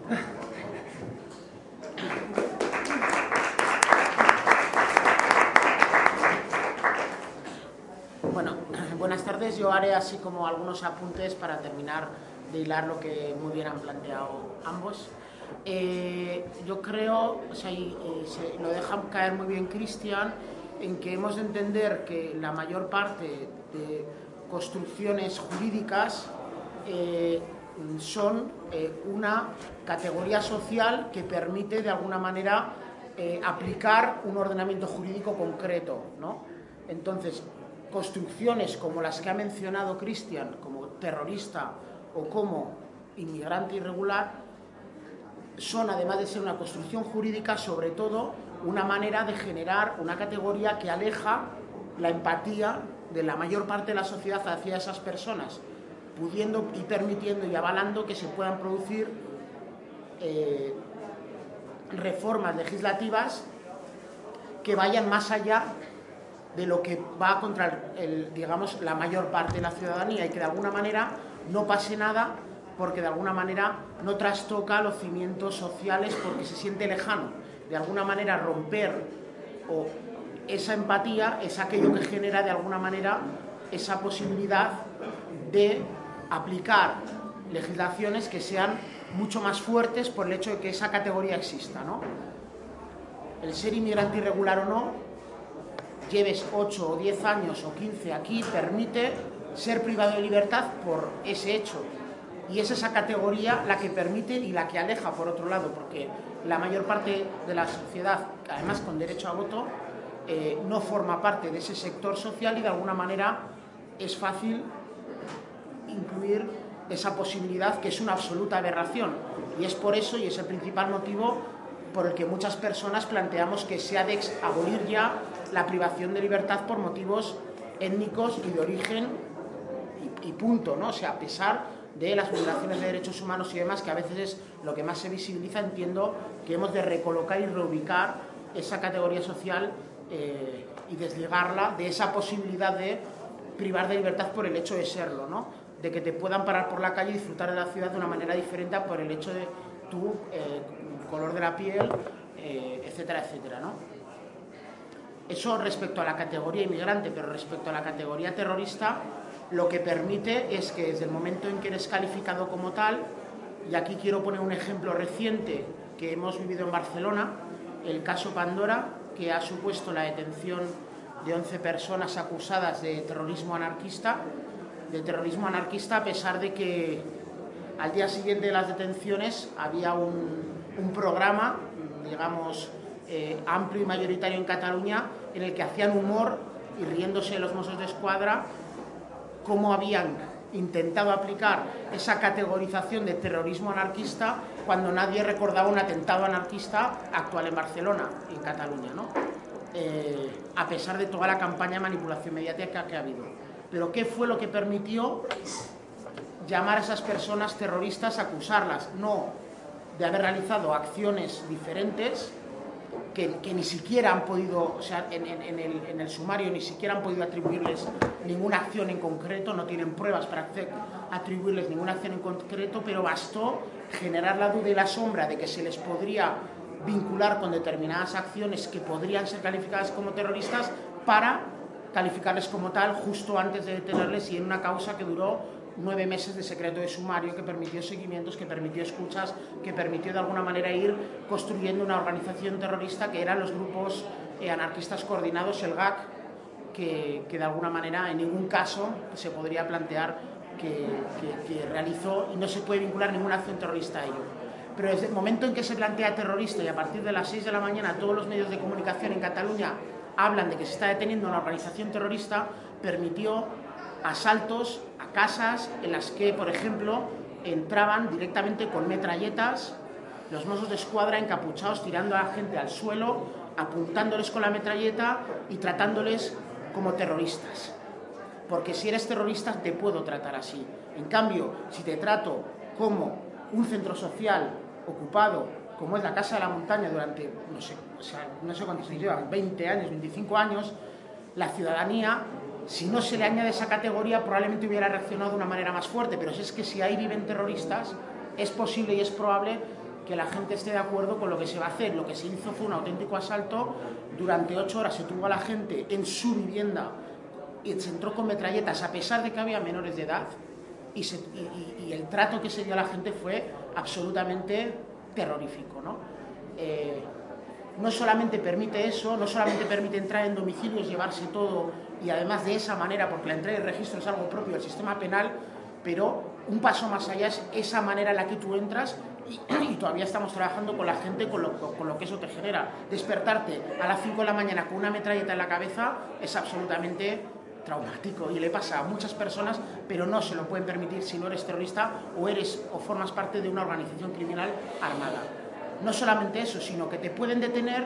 Speaker 3: Bueno, buenas tardes. Yo haré así como algunos apuntes para terminar de hilar lo que muy bien han planteado ambos. Eh, yo creo, o sea, y, y se, lo deja caer muy bien Cristian, en que hemos de entender que la mayor parte de construcciones jurídicas eh, son eh, una categoría social que permite de alguna manera eh, aplicar un ordenamiento jurídico concreto, ¿no? Entonces, construcciones como las que ha mencionado Cristian, como terrorista o como inmigrante irregular, son, además de ser una construcción jurídica, sobre todo una manera de generar una categoría que aleja la empatía de la mayor parte de la sociedad hacia esas personas, pudiendo y permitiendo y avalando que se puedan producir eh, reformas legislativas que vayan más allá de lo que va contra el, digamos, la mayor parte de la ciudadanía, y que de alguna manera no pase nada porque de alguna manera no trastoca los cimientos sociales porque se siente lejano. De alguna manera romper o esa empatía es aquello que genera de alguna manera esa posibilidad de aplicar legislaciones que sean mucho más fuertes por el hecho de que esa categoría exista, ¿no? El ser inmigrante irregular o no, lleves ocho o diez años o quince aquí, permite ser privado de libertad por ese hecho. Y es esa categoría la que permite y la que aleja, por otro lado, porque la mayor parte de la sociedad, además con derecho a voto, eh, no forma parte de ese sector social, y de alguna manera es fácil incluir esa posibilidad, que es una absoluta aberración. Y es por eso, y es el principal motivo por el que muchas personas planteamos que se ha de abolir ya la privación de libertad por motivos étnicos y de origen, y, y punto, ¿no? O sea, a pesar de las vulneraciones de derechos humanos y demás, que a veces es lo que más se visibiliza, entiendo que hemos de recolocar y reubicar esa categoría social eh, y desligarla de esa posibilidad de privar de libertad por el hecho de serlo, ¿no? De que te puedan parar por la calle y disfrutar de la ciudad de una manera diferente por el hecho de tu eh, color de la piel, eh, etcétera, etcétera, ¿no? Eso respecto a la categoría inmigrante, pero respecto a la categoría terrorista, lo que permite es que desde el momento en que eres calificado como tal, y aquí quiero poner un ejemplo reciente que hemos vivido en Barcelona, el caso Pandora, que ha supuesto la detención de once personas acusadas de terrorismo anarquista, de terrorismo anarquista a pesar de que al día siguiente de las detenciones había un, un programa, digamos, eh, amplio y mayoritario en Cataluña, en el que hacían humor y riéndose de los Mossos de Escuadra, cómo habían intentado aplicar esa categorización de terrorismo anarquista cuando nadie recordaba un atentado anarquista actual en Barcelona, en Cataluña, ¿no? Eh, a pesar de toda la campaña de manipulación mediática que ha habido. Pero ¿qué fue lo que permitió llamar a esas personas terroristas, acusarlas? No de haber realizado acciones diferentes, que, que ni siquiera han podido, o sea, en, en, en, el, en el sumario ni siquiera han podido atribuirles ninguna acción en concreto, no tienen pruebas para atribuirles ninguna acción en concreto, pero bastó generar la duda y la sombra de que se les podría vincular con determinadas acciones que podrían ser calificadas como terroristas para calificarles como tal justo antes de detenerles, y en una causa que duró nueve meses de secreto de sumario, que permitió seguimientos, que permitió escuchas, que permitió de alguna manera ir construyendo una organización terrorista que eran los grupos eh, anarquistas coordinados, el G A C, que, que de alguna manera en ningún caso se podría plantear que, que, que realizó, y no se puede vincular ninguna acción terrorista a ello. Pero desde el momento en que se plantea terrorista, y a partir de las seis de la mañana todos los medios de comunicación en Cataluña hablan de que se está deteniendo una organización terrorista, permitió asaltos a casas en las que, por ejemplo, entraban directamente con metralletas los Mossos de Escuadra encapuchados, tirando a la gente al suelo, apuntándoles con la metralleta y tratándoles como terroristas. Porque si eres terrorista te puedo tratar así. En cambio, si te trato como un centro social ocupado, como es la Casa de la Montaña durante, no sé, o sea, no sé cuántos años llevan, veinte años, veinticinco años, la ciudadanía, si no se le añade esa categoría, probablemente hubiera reaccionado de una manera más fuerte. Pero si es que si ahí viven terroristas, es posible y es probable que la gente esté de acuerdo con lo que se va a hacer. Lo que se hizo fue un auténtico asalto. Durante ocho horas se tuvo a la gente en su vivienda y se entró con metralletas, a pesar de que había menores de edad, y, se, y, y el trato que se dio a la gente fue absolutamente terrorífico, ¿no? Eh, no solamente permite eso, no solamente permite entrar en domicilios, llevarse todo, y además de esa manera, porque la entrega y registro es algo propio del sistema penal, pero un paso más allá es esa manera en la que tú entras, y, y todavía estamos trabajando con la gente con lo, con lo que eso te genera. Despertarte a las cinco de la mañana con una metralleta en la cabeza es absolutamente traumático, y le pasa a muchas personas, pero no se lo pueden permitir si no eres terrorista o eres o formas parte de una organización criminal armada. No solamente eso, sino que te pueden detener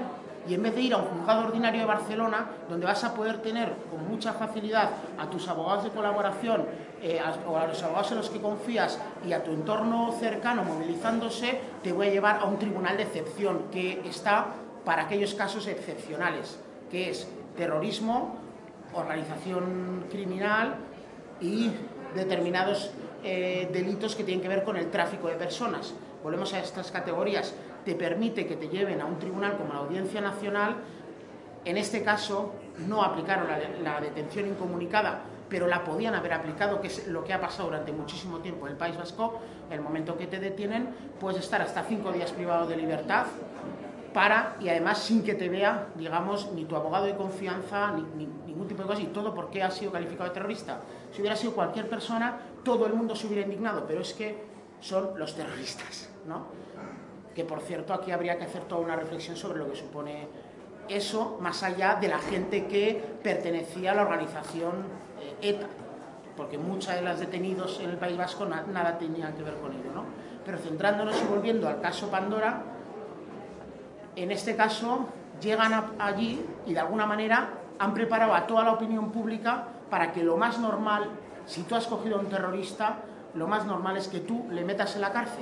Speaker 3: y en vez de ir a un juzgado ordinario de Barcelona, donde vas a poder tener con mucha facilidad a tus abogados de colaboración eh, a, o a los abogados en los que confías y a tu entorno cercano movilizándose, te voy a llevar a un tribunal de excepción que está para aquellos casos excepcionales, que es terrorismo, organización criminal y determinados eh, delitos que tienen que ver con el tráfico de personas. Volvemos a estas categorías. Te permite que te lleven a un tribunal como la Audiencia Nacional. En este caso no aplicaron la, la detención incomunicada, pero la podían haber aplicado, que es lo que ha pasado durante muchísimo tiempo en el País Vasco. En el momento que te detienen, puedes estar hasta cinco días privado de libertad para, y además sin que te vea, digamos, ni tu abogado de confianza, ni, ni ningún tipo de cosas, y todo porque ha sido calificado de terrorista. Si hubiera sido cualquier persona, todo el mundo se hubiera indignado, pero es que son los terroristas, ¿no? Que, por cierto, aquí habría que hacer toda una reflexión sobre lo que supone eso, más allá de la gente que pertenecía a la organización eh, ETA, porque muchas de las detenidos en el País Vasco na nada tenían que ver con ello, ¿no? Pero centrándonos y volviendo al caso Pandora, en este caso llegan a, allí y de alguna manera han preparado a toda la opinión pública para que lo más normal, si tú has cogido a un terrorista, lo más normal es que tú le metas en la cárcel.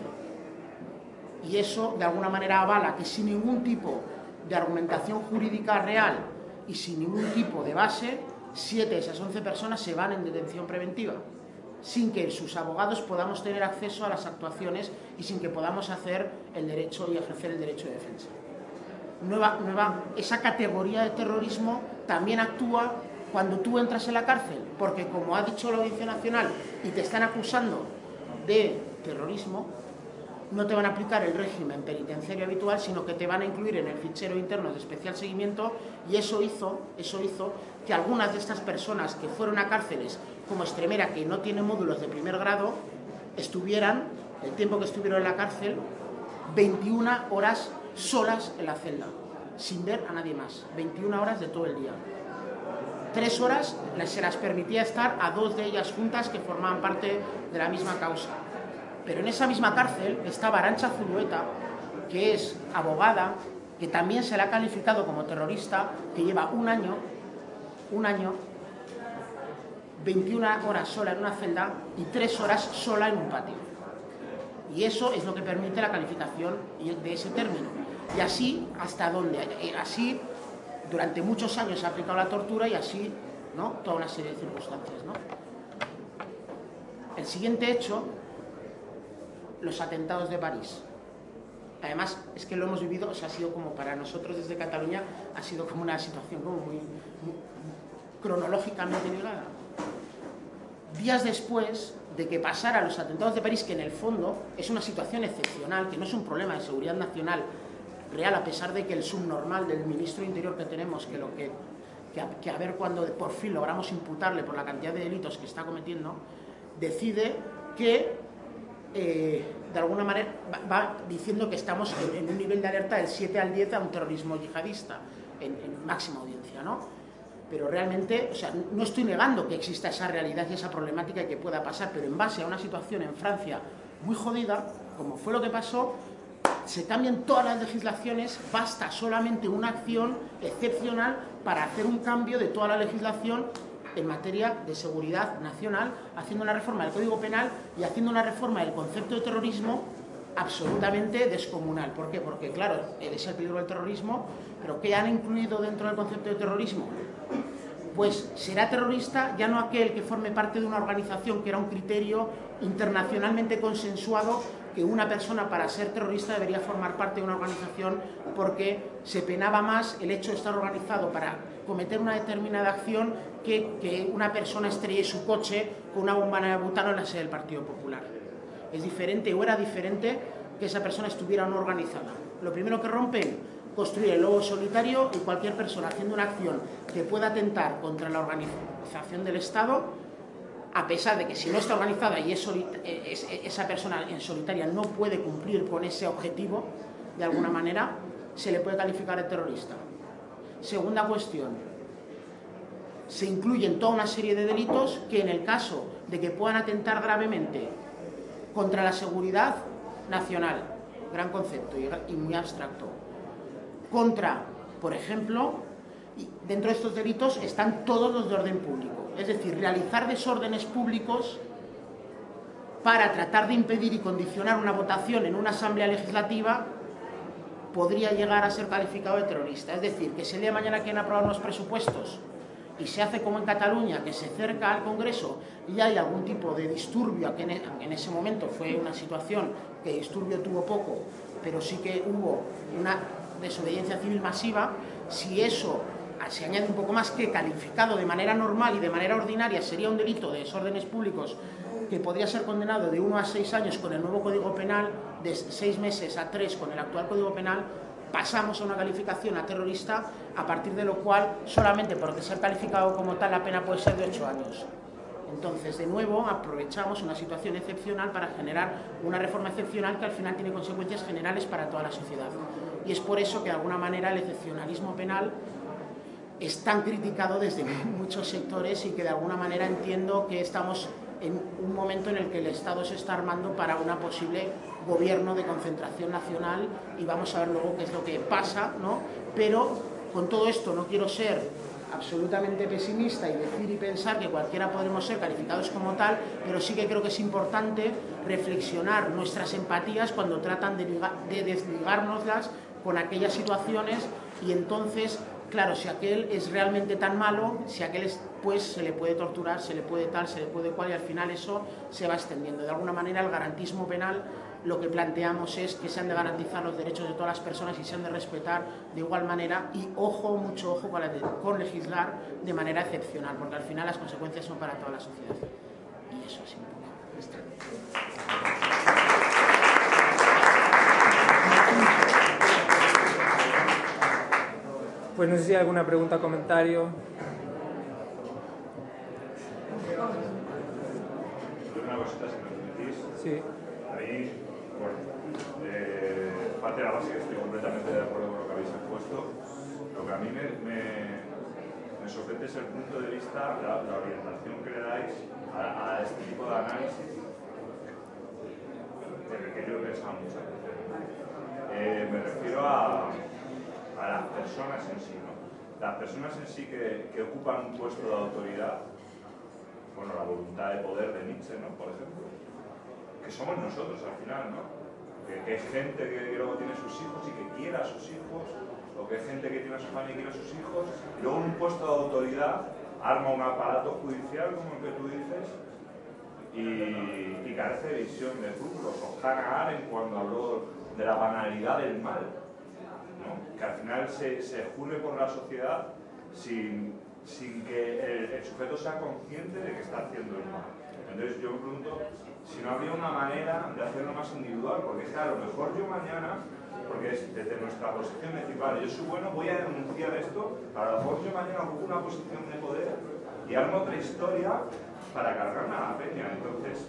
Speaker 3: Y eso de alguna manera avala que sin ningún tipo de argumentación jurídica real y sin ningún tipo de base, siete de esas once personas se van en detención preventiva, sin que sus abogados podamos tener acceso a las actuaciones y sin que podamos hacer el derecho y ejercer el derecho de defensa. Nueva, nueva, esa categoría de terrorismo también actúa cuando tú entras en la cárcel, porque como ha dicho la Audiencia Nacional y te están acusando de terrorismo, no te van a aplicar el régimen penitenciario habitual, sino que te van a incluir en el fichero interno de especial seguimiento, y eso hizo, eso hizo que algunas de estas personas que fueron a cárceles como Extremera, que no tiene módulos de primer grado, estuvieran, el tiempo que estuvieron en la cárcel, veintiuna horas solas en la celda, sin ver a nadie más, veintiuna horas de todo el día. Tres horas se las permitía estar a dos de ellas juntas que formaban parte de la misma causa. Pero en esa misma cárcel estaba Arantxa Zulueta, que es abogada, que también se le ha calificado como terrorista, que lleva un año, un año, veintiuna horas sola en una celda y tres horas sola en un patio. Y eso es lo que permite la calificación de ese término. Y así, ¿hasta dónde? Así, durante muchos años se ha aplicado la tortura y así, ¿no?, toda una serie de circunstancias, ¿no? El siguiente hecho, los atentados de París. Además, es que lo hemos vivido, o sea, ha sido como para nosotros desde Cataluña, ha sido como una situación como muy, muy cronológicamente ligada. Días después de que pasaran los atentados de París, que en el fondo es una situación excepcional, que no es un problema de seguridad nacional real, a pesar de que el subnormal del ministro de Interior que tenemos, que, lo que, que, a, que a ver cuando por fin logramos imputarle por la cantidad de delitos que está cometiendo, decide que eh, de alguna manera va, va diciendo que estamos en, en un nivel de alerta del siete al diez a un terrorismo yihadista, en, en máxima audiencia, ¿no? Pero realmente, o sea, no estoy negando que exista esa realidad y esa problemática y que pueda pasar, pero en base a una situación en Francia muy jodida, como fue lo que pasó, se cambian todas las legislaciones, basta solamente una acción excepcional para hacer un cambio de toda la legislación en materia de seguridad nacional, haciendo una reforma del Código Penal y haciendo una reforma del concepto de terrorismo absolutamente descomunal. ¿Por qué? Porque, claro, es el peligro del terrorismo, pero ¿qué han incluido dentro del concepto de terrorismo? Pues será terrorista ya no aquel que forme parte de una organización, que era un criterio internacionalmente consensuado, que una persona para ser terrorista debería formar parte de una organización porque se penaba más el hecho de estar organizado para cometer una determinada acción que, que una persona estrelle su coche con una bomba de butano en la sede del Partido Popular. Es diferente, o era diferente, que esa persona estuviera no organizada. Lo primero que rompen, construir el lobo solitario, y cualquier persona haciendo una acción que pueda atentar contra la organización del Estado, a pesar de que si no está organizada y es es, esa persona en solitaria no puede cumplir con ese objetivo, de alguna manera, se le puede calificar de terrorista. Segunda cuestión, se incluyen toda una serie de delitos que, en el caso de que puedan atentar gravemente contra la seguridad nacional, gran concepto y muy abstracto, contra Por ejemplo, dentro de estos delitos están todos los de orden público, es decir, realizar desórdenes públicos para tratar de impedir y condicionar una votación en una asamblea legislativa podría llegar a ser calificado de terrorista. Es decir, que si el día de mañana quieren aprobar unos presupuestos y se hace como en Cataluña, que se acerca al Congreso y hay algún tipo de disturbio, que en ese momento fue una situación que disturbio tuvo poco, pero sí que hubo una desobediencia civil masiva, si eso se añade un poco más que calificado de manera normal y de manera ordinaria sería un delito de desórdenes públicos que podría ser condenado de uno a seis años con el nuevo Código Penal, de seis meses a tres con el actual Código Penal, pasamos a una calificación a terrorista, a partir de lo cual solamente por ser calificado como tal la pena puede ser de ocho años. Entonces, de nuevo, aprovechamos una situación excepcional para generar una reforma excepcional que al final tiene consecuencias generales para toda la sociedad. Y es por eso que de alguna manera el excepcionalismo penal es tan criticado desde muchos sectores y que de alguna manera entiendo que estamos en un momento en el que el Estado se está armando para una posible gobierno de concentración nacional y vamos a ver luego qué es lo que pasa, ¿no? Pero con todo esto no quiero ser absolutamente pesimista y decir y pensar que cualquiera podremos ser calificados como tal, pero sí que creo que es importante reflexionar nuestras empatías cuando tratan de, de desligárnoslas con aquellas situaciones y entonces, claro, si aquel es realmente tan malo, si aquel es, pues se le puede torturar, se le puede tal, se le puede cual y al final eso se va extendiendo. De alguna manera el garantismo penal lo que planteamos es que se han de garantizar los derechos de todas las personas y se han de respetar de igual manera y ojo, mucho ojo con, la de, con legislar de manera excepcional, porque al final las consecuencias son para toda la sociedad. Y eso es importante.
Speaker 1: Pues no sé si hay alguna pregunta o comentario.
Speaker 4: Una cosita, si me permitís.
Speaker 1: Sí.
Speaker 4: A mí, bueno, eh, parte de la base que estoy completamente de acuerdo con lo que habéis expuesto. Lo que a mí me, me, me sorprende es el punto de vista, la, la orientación que le dais a, a este tipo de análisis, en el que yo he pensado muchas veces. Eh, me refiero a, a las personas en sí, ¿no? Las personas en sí que, que ocupan un puesto de autoridad, bueno, la voluntad de poder de Nietzsche, ¿no? Por ejemplo, que somos nosotros al final, ¿no? Que, que es gente que luego tiene sus hijos y que quiera a sus hijos, o que es gente que tiene a su familia y quiere a sus hijos, y luego en un puesto de autoridad arma un aparato judicial, como el que tú dices, y, y carece de visión de futuro. O Hannah Arendt cuando habló de la banalidad del mal, ¿no? Que al final se, se jure por la sociedad sin, sin que el, el sujeto sea consciente de que está haciendo el mal. Entonces yo me pregunto si no habría una manera de hacerlo más individual, porque es que a lo mejor yo mañana, porque es desde nuestra posición de decir, vale, yo soy bueno, voy a denunciar esto, a lo mejor yo mañana ocupo una posición de poder y armo otra historia para cargarme a la peña. Entonces,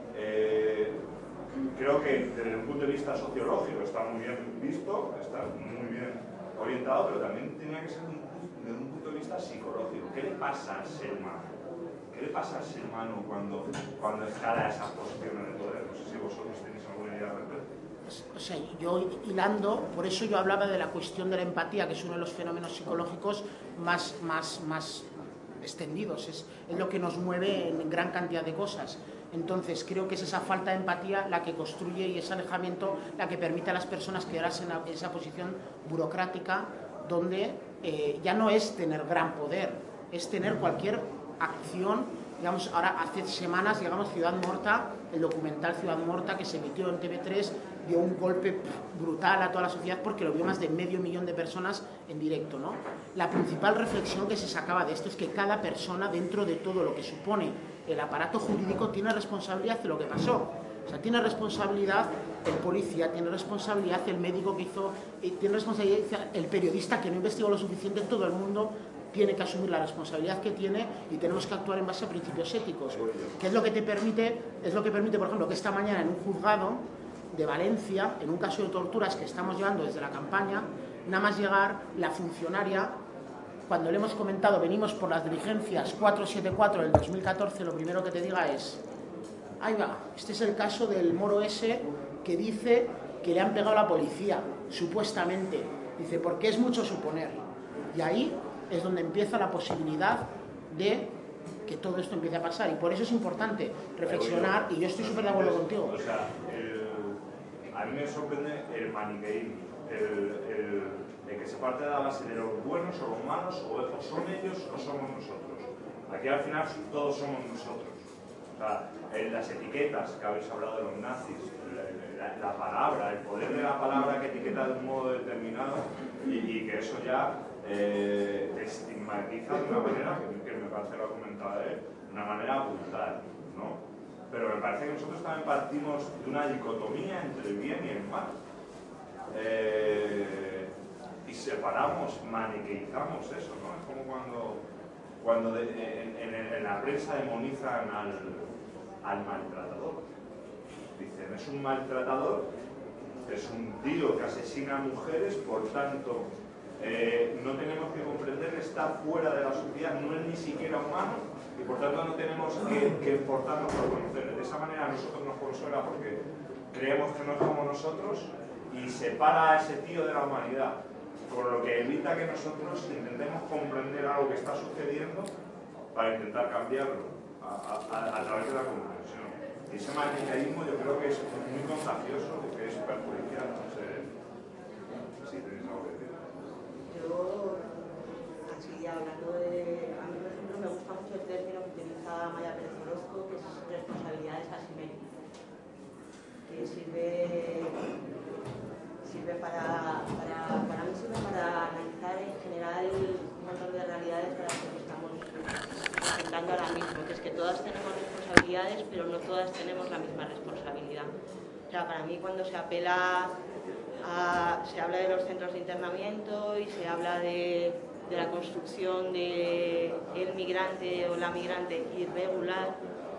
Speaker 4: eh, creo que desde un punto de vista sociológico está muy bien visto, está muy bien orientado, pero también tenía que ser un, desde un punto de vista psicológico. ¿Qué le pasa al ser humano? ¿Qué le pasa al ser humano cuando, cuando escala esas posiciones de poder? No sé si vosotros tenéis alguna idea al respecto.
Speaker 3: O sea, yo hilando, por eso yo hablaba de la cuestión de la empatía, que es uno de los fenómenos psicológicos más, más, más extendidos, es, es lo que nos mueve en gran cantidad de cosas. Entonces creo que es esa falta de empatía la que construye y ese alejamiento la que permite a las personas quedarse en esa posición burocrática donde eh, ya no es tener gran poder, es tener cualquier acción. Digamos, ahora hace semanas, digamos, Ciudad Morta, el documental Ciudad Morta que se emitió en T V tres, dio un golpe brutal a toda la sociedad porque lo vio más de medio millón de personas en directo, ¿no? La principal reflexión que se sacaba de esto es que cada persona, dentro de todo lo que supone el aparato jurídico, tiene responsabilidad de lo que pasó. O sea, tiene responsabilidad el policía, tiene responsabilidad el médico que hizo, tiene responsabilidad el periodista que no investigó lo suficiente, todo el mundo tiene que asumir la responsabilidad que tiene y tenemos que actuar en base a principios éticos, que es lo que te permite, es lo que permite, por ejemplo, que esta mañana en un juzgado de Valencia, en un caso de torturas que estamos llevando desde la campaña, nada más llegar la funcionaria, cuando le hemos comentado, venimos por las diligencias cuatrocientos setenta y cuatro del dos mil catorce, lo primero que te diga es, ahí va, este es el caso del moro ese que dice que le han pegado a la policía, supuestamente, dice, porque es mucho suponer. Y ahí es donde empieza la posibilidad de que todo esto empiece a pasar. Y por eso es importante reflexionar, y yo estoy súper de acuerdo contigo.
Speaker 4: O sea, el, a mí me sorprende el maniqueísmo, el, el, el que se parte de la base de los buenos o los malos, o, o son ellos o somos nosotros. Aquí al final todos somos nosotros. O sea, en las etiquetas que habéis hablado de los nazis, la, la, la palabra, el poder de la palabra que etiqueta de un modo determinado, y, y que eso ya eh, estigmatiza de una manera que, que me parece lo ha comentado él, de una manera brutal, ¿no? Pero me parece que nosotros también partimos de una dicotomía entre el bien y el mal. Eh, y separamos, maniqueizamos eso, ¿no? Es como cuando, cuando de, en, en, en la prensa demonizan al, al maltratador. Dicen, es un maltratador, es un tío que asesina a mujeres, por tanto, eh, no tenemos que comprender, está fuera de la sociedad, no es ni siquiera humano, y por tanto no tenemos que, que esforzarnos por conocerle. De esa manera a nosotros nos consuela porque creemos que no es como nosotros y separa a ese tío de la humanidad, por lo que evita que nosotros intentemos comprender algo que está sucediendo para intentar cambiarlo a, a, a través de la comprensión. Y ese maniqueísmo yo creo que es muy contagioso, que es perjudicial. No sé si tenéis algo que decir.
Speaker 5: Yo, así hablando de... A mí, por ejemplo, me gusta mucho el término que utiliza Maya Pérez Orozco, que es responsabilidades asimétricas, que sirve, sirve para, para, para mí sirve para analizar en general un montón de realidades para las que estamos enfrentando ahora mismo, que es que todas tenemos responsabilidades, pero no todas tenemos la misma responsabilidad. O sea, para mí cuando se apela a, se habla de los centros de internamiento y se habla de, de la construcción de el migrante o la migrante irregular,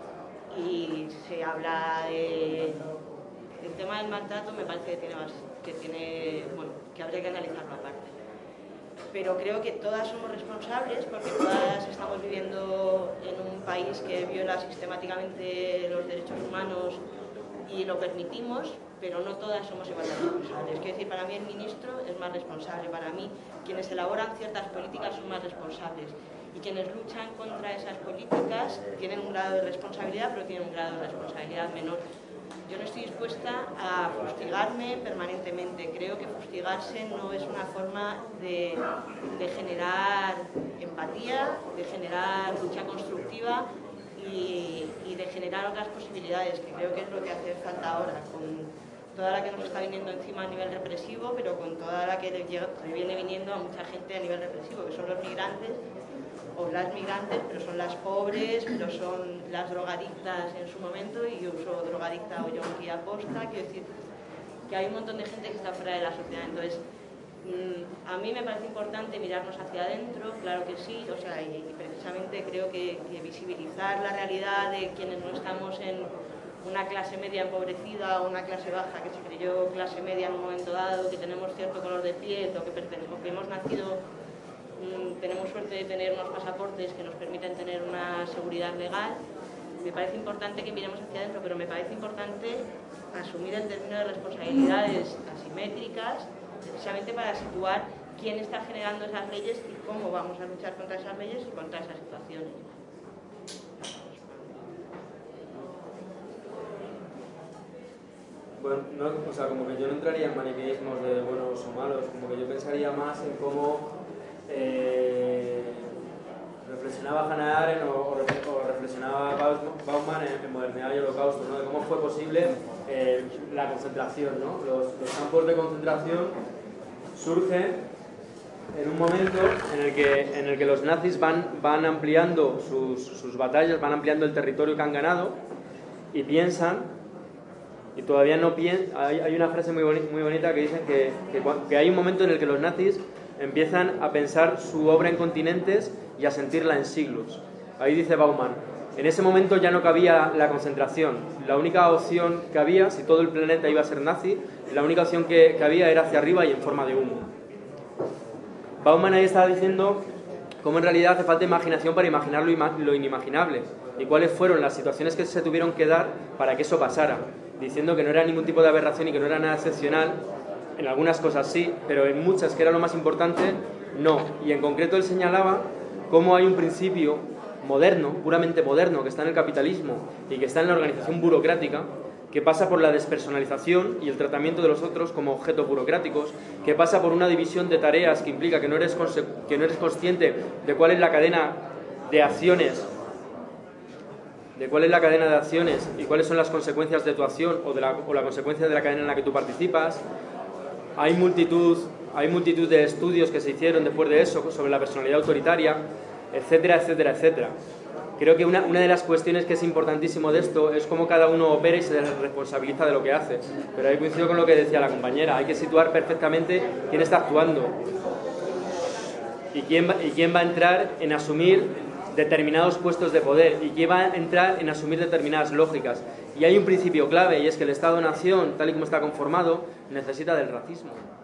Speaker 5: y se habla de el tema del maltrato, me parece que tiene más, que tiene, bueno, que habría que analizarlo aparte. Pero creo que todas somos responsables porque todas estamos viviendo en un país que viola sistemáticamente los derechos humanos y lo permitimos, pero no todas somos igual de responsables. Quiero decir, para mí el ministro es más responsable, para mí quienes elaboran ciertas políticas son más responsables, y quienes luchan contra esas políticas tienen un grado de responsabilidad, pero tienen un grado de responsabilidad menor. Yo no estoy dispuesta a fustigarme permanentemente. Creo que fustigarse no es una forma de, de generar empatía, de generar lucha constructiva y, y de generar otras posibilidades, que creo que es lo que hace falta ahora, con toda la que nos está viniendo encima a nivel represivo, pero con toda la que le, llega, le viene viniendo a mucha gente a nivel represivo, que son los migrantes, o las migrantes, pero son las pobres, pero son las drogadictas en su momento, y yo uso drogadicta o yonki aposta. Quiero decir que hay un montón de gente que está fuera de la sociedad. Entonces, mmm, a mí me parece importante mirarnos hacia adentro, claro que sí, o sea, y, y precisamente creo que, que visibilizar la realidad de quienes no estamos en una clase media empobrecida o una clase baja que se creyó clase media en un momento dado, que tenemos cierto color de piel o que, pertenecemos, que hemos nacido, mmm, tenemos suerte de tener unos pasaportes que nos permiten tener una seguridad legal. Me parece importante que miremos hacia adentro, pero me parece importante asumir el término de responsabilidades asimétricas, precisamente para situar quién está generando esas leyes y cómo vamos a luchar contra esas leyes y contra esas situaciones.
Speaker 2: Bueno, no, o sea, como que yo no entraría en maniqueísmos de buenos o malos, como que yo pensaría más en cómo eh, reflexionaba Hannah Arendt o, o reflexionaba Bauman en, en Modernidad y Holocausto, ¿no? De cómo fue posible eh, la concentración, ¿no? Los, los campos de concentración surgen en un momento en el que, en el que los nazis van, van ampliando sus, sus batallas, van ampliando el territorio que han ganado y piensan. Y todavía no piensan, hay, hay una frase muy, boni muy bonita que dicen que, que, que hay un momento en el que los nazis empiezan a pensar su obra en continentes y a sentirla en siglos. Ahí dice Bauman, en ese momento ya no cabía la concentración. La única opción que había, si todo el planeta iba a ser nazi, la única opción que, que había era hacia arriba y en forma de humo. Bauman ahí estaba diciendo cómo en realidad hace falta imaginación para imaginar lo, ima lo inimaginable y cuáles fueron las situaciones que se tuvieron que dar para que eso pasara, diciendo que no era ningún tipo de aberración y que no era nada excepcional. En algunas cosas sí, pero en muchas, que era lo más importante, No. Y en concreto él señalaba cómo hay un principio moderno, puramente moderno, que está en el capitalismo y que está en la organización burocrática, que pasa por la despersonalización y el tratamiento de los otros como objetos burocráticos, que pasa por una división de tareas que implica que no eres, que no eres consciente de cuál es la cadena de acciones, de cuál es la cadena de acciones y cuáles son las consecuencias de tu acción o, de la, o la consecuencia de la cadena en la que tú participas. Hay multitud, hay multitud de estudios que se hicieron después de eso sobre la personalidad autoritaria, etcétera, etcétera, etcétera. Creo que una, una de las cuestiones que es importantísimo de esto es cómo cada uno opera y se responsabiliza de lo que hace. Pero ahí coincido con lo que decía la compañera, hay que situar perfectamente quién está actuando y quién va, y quién va a entrar en asumir determinados puestos de poder y quién va a entrar en asumir determinadas lógicas. Y hay un principio clave y es que el Estado-Nación, tal y como está conformado, necesita del racismo.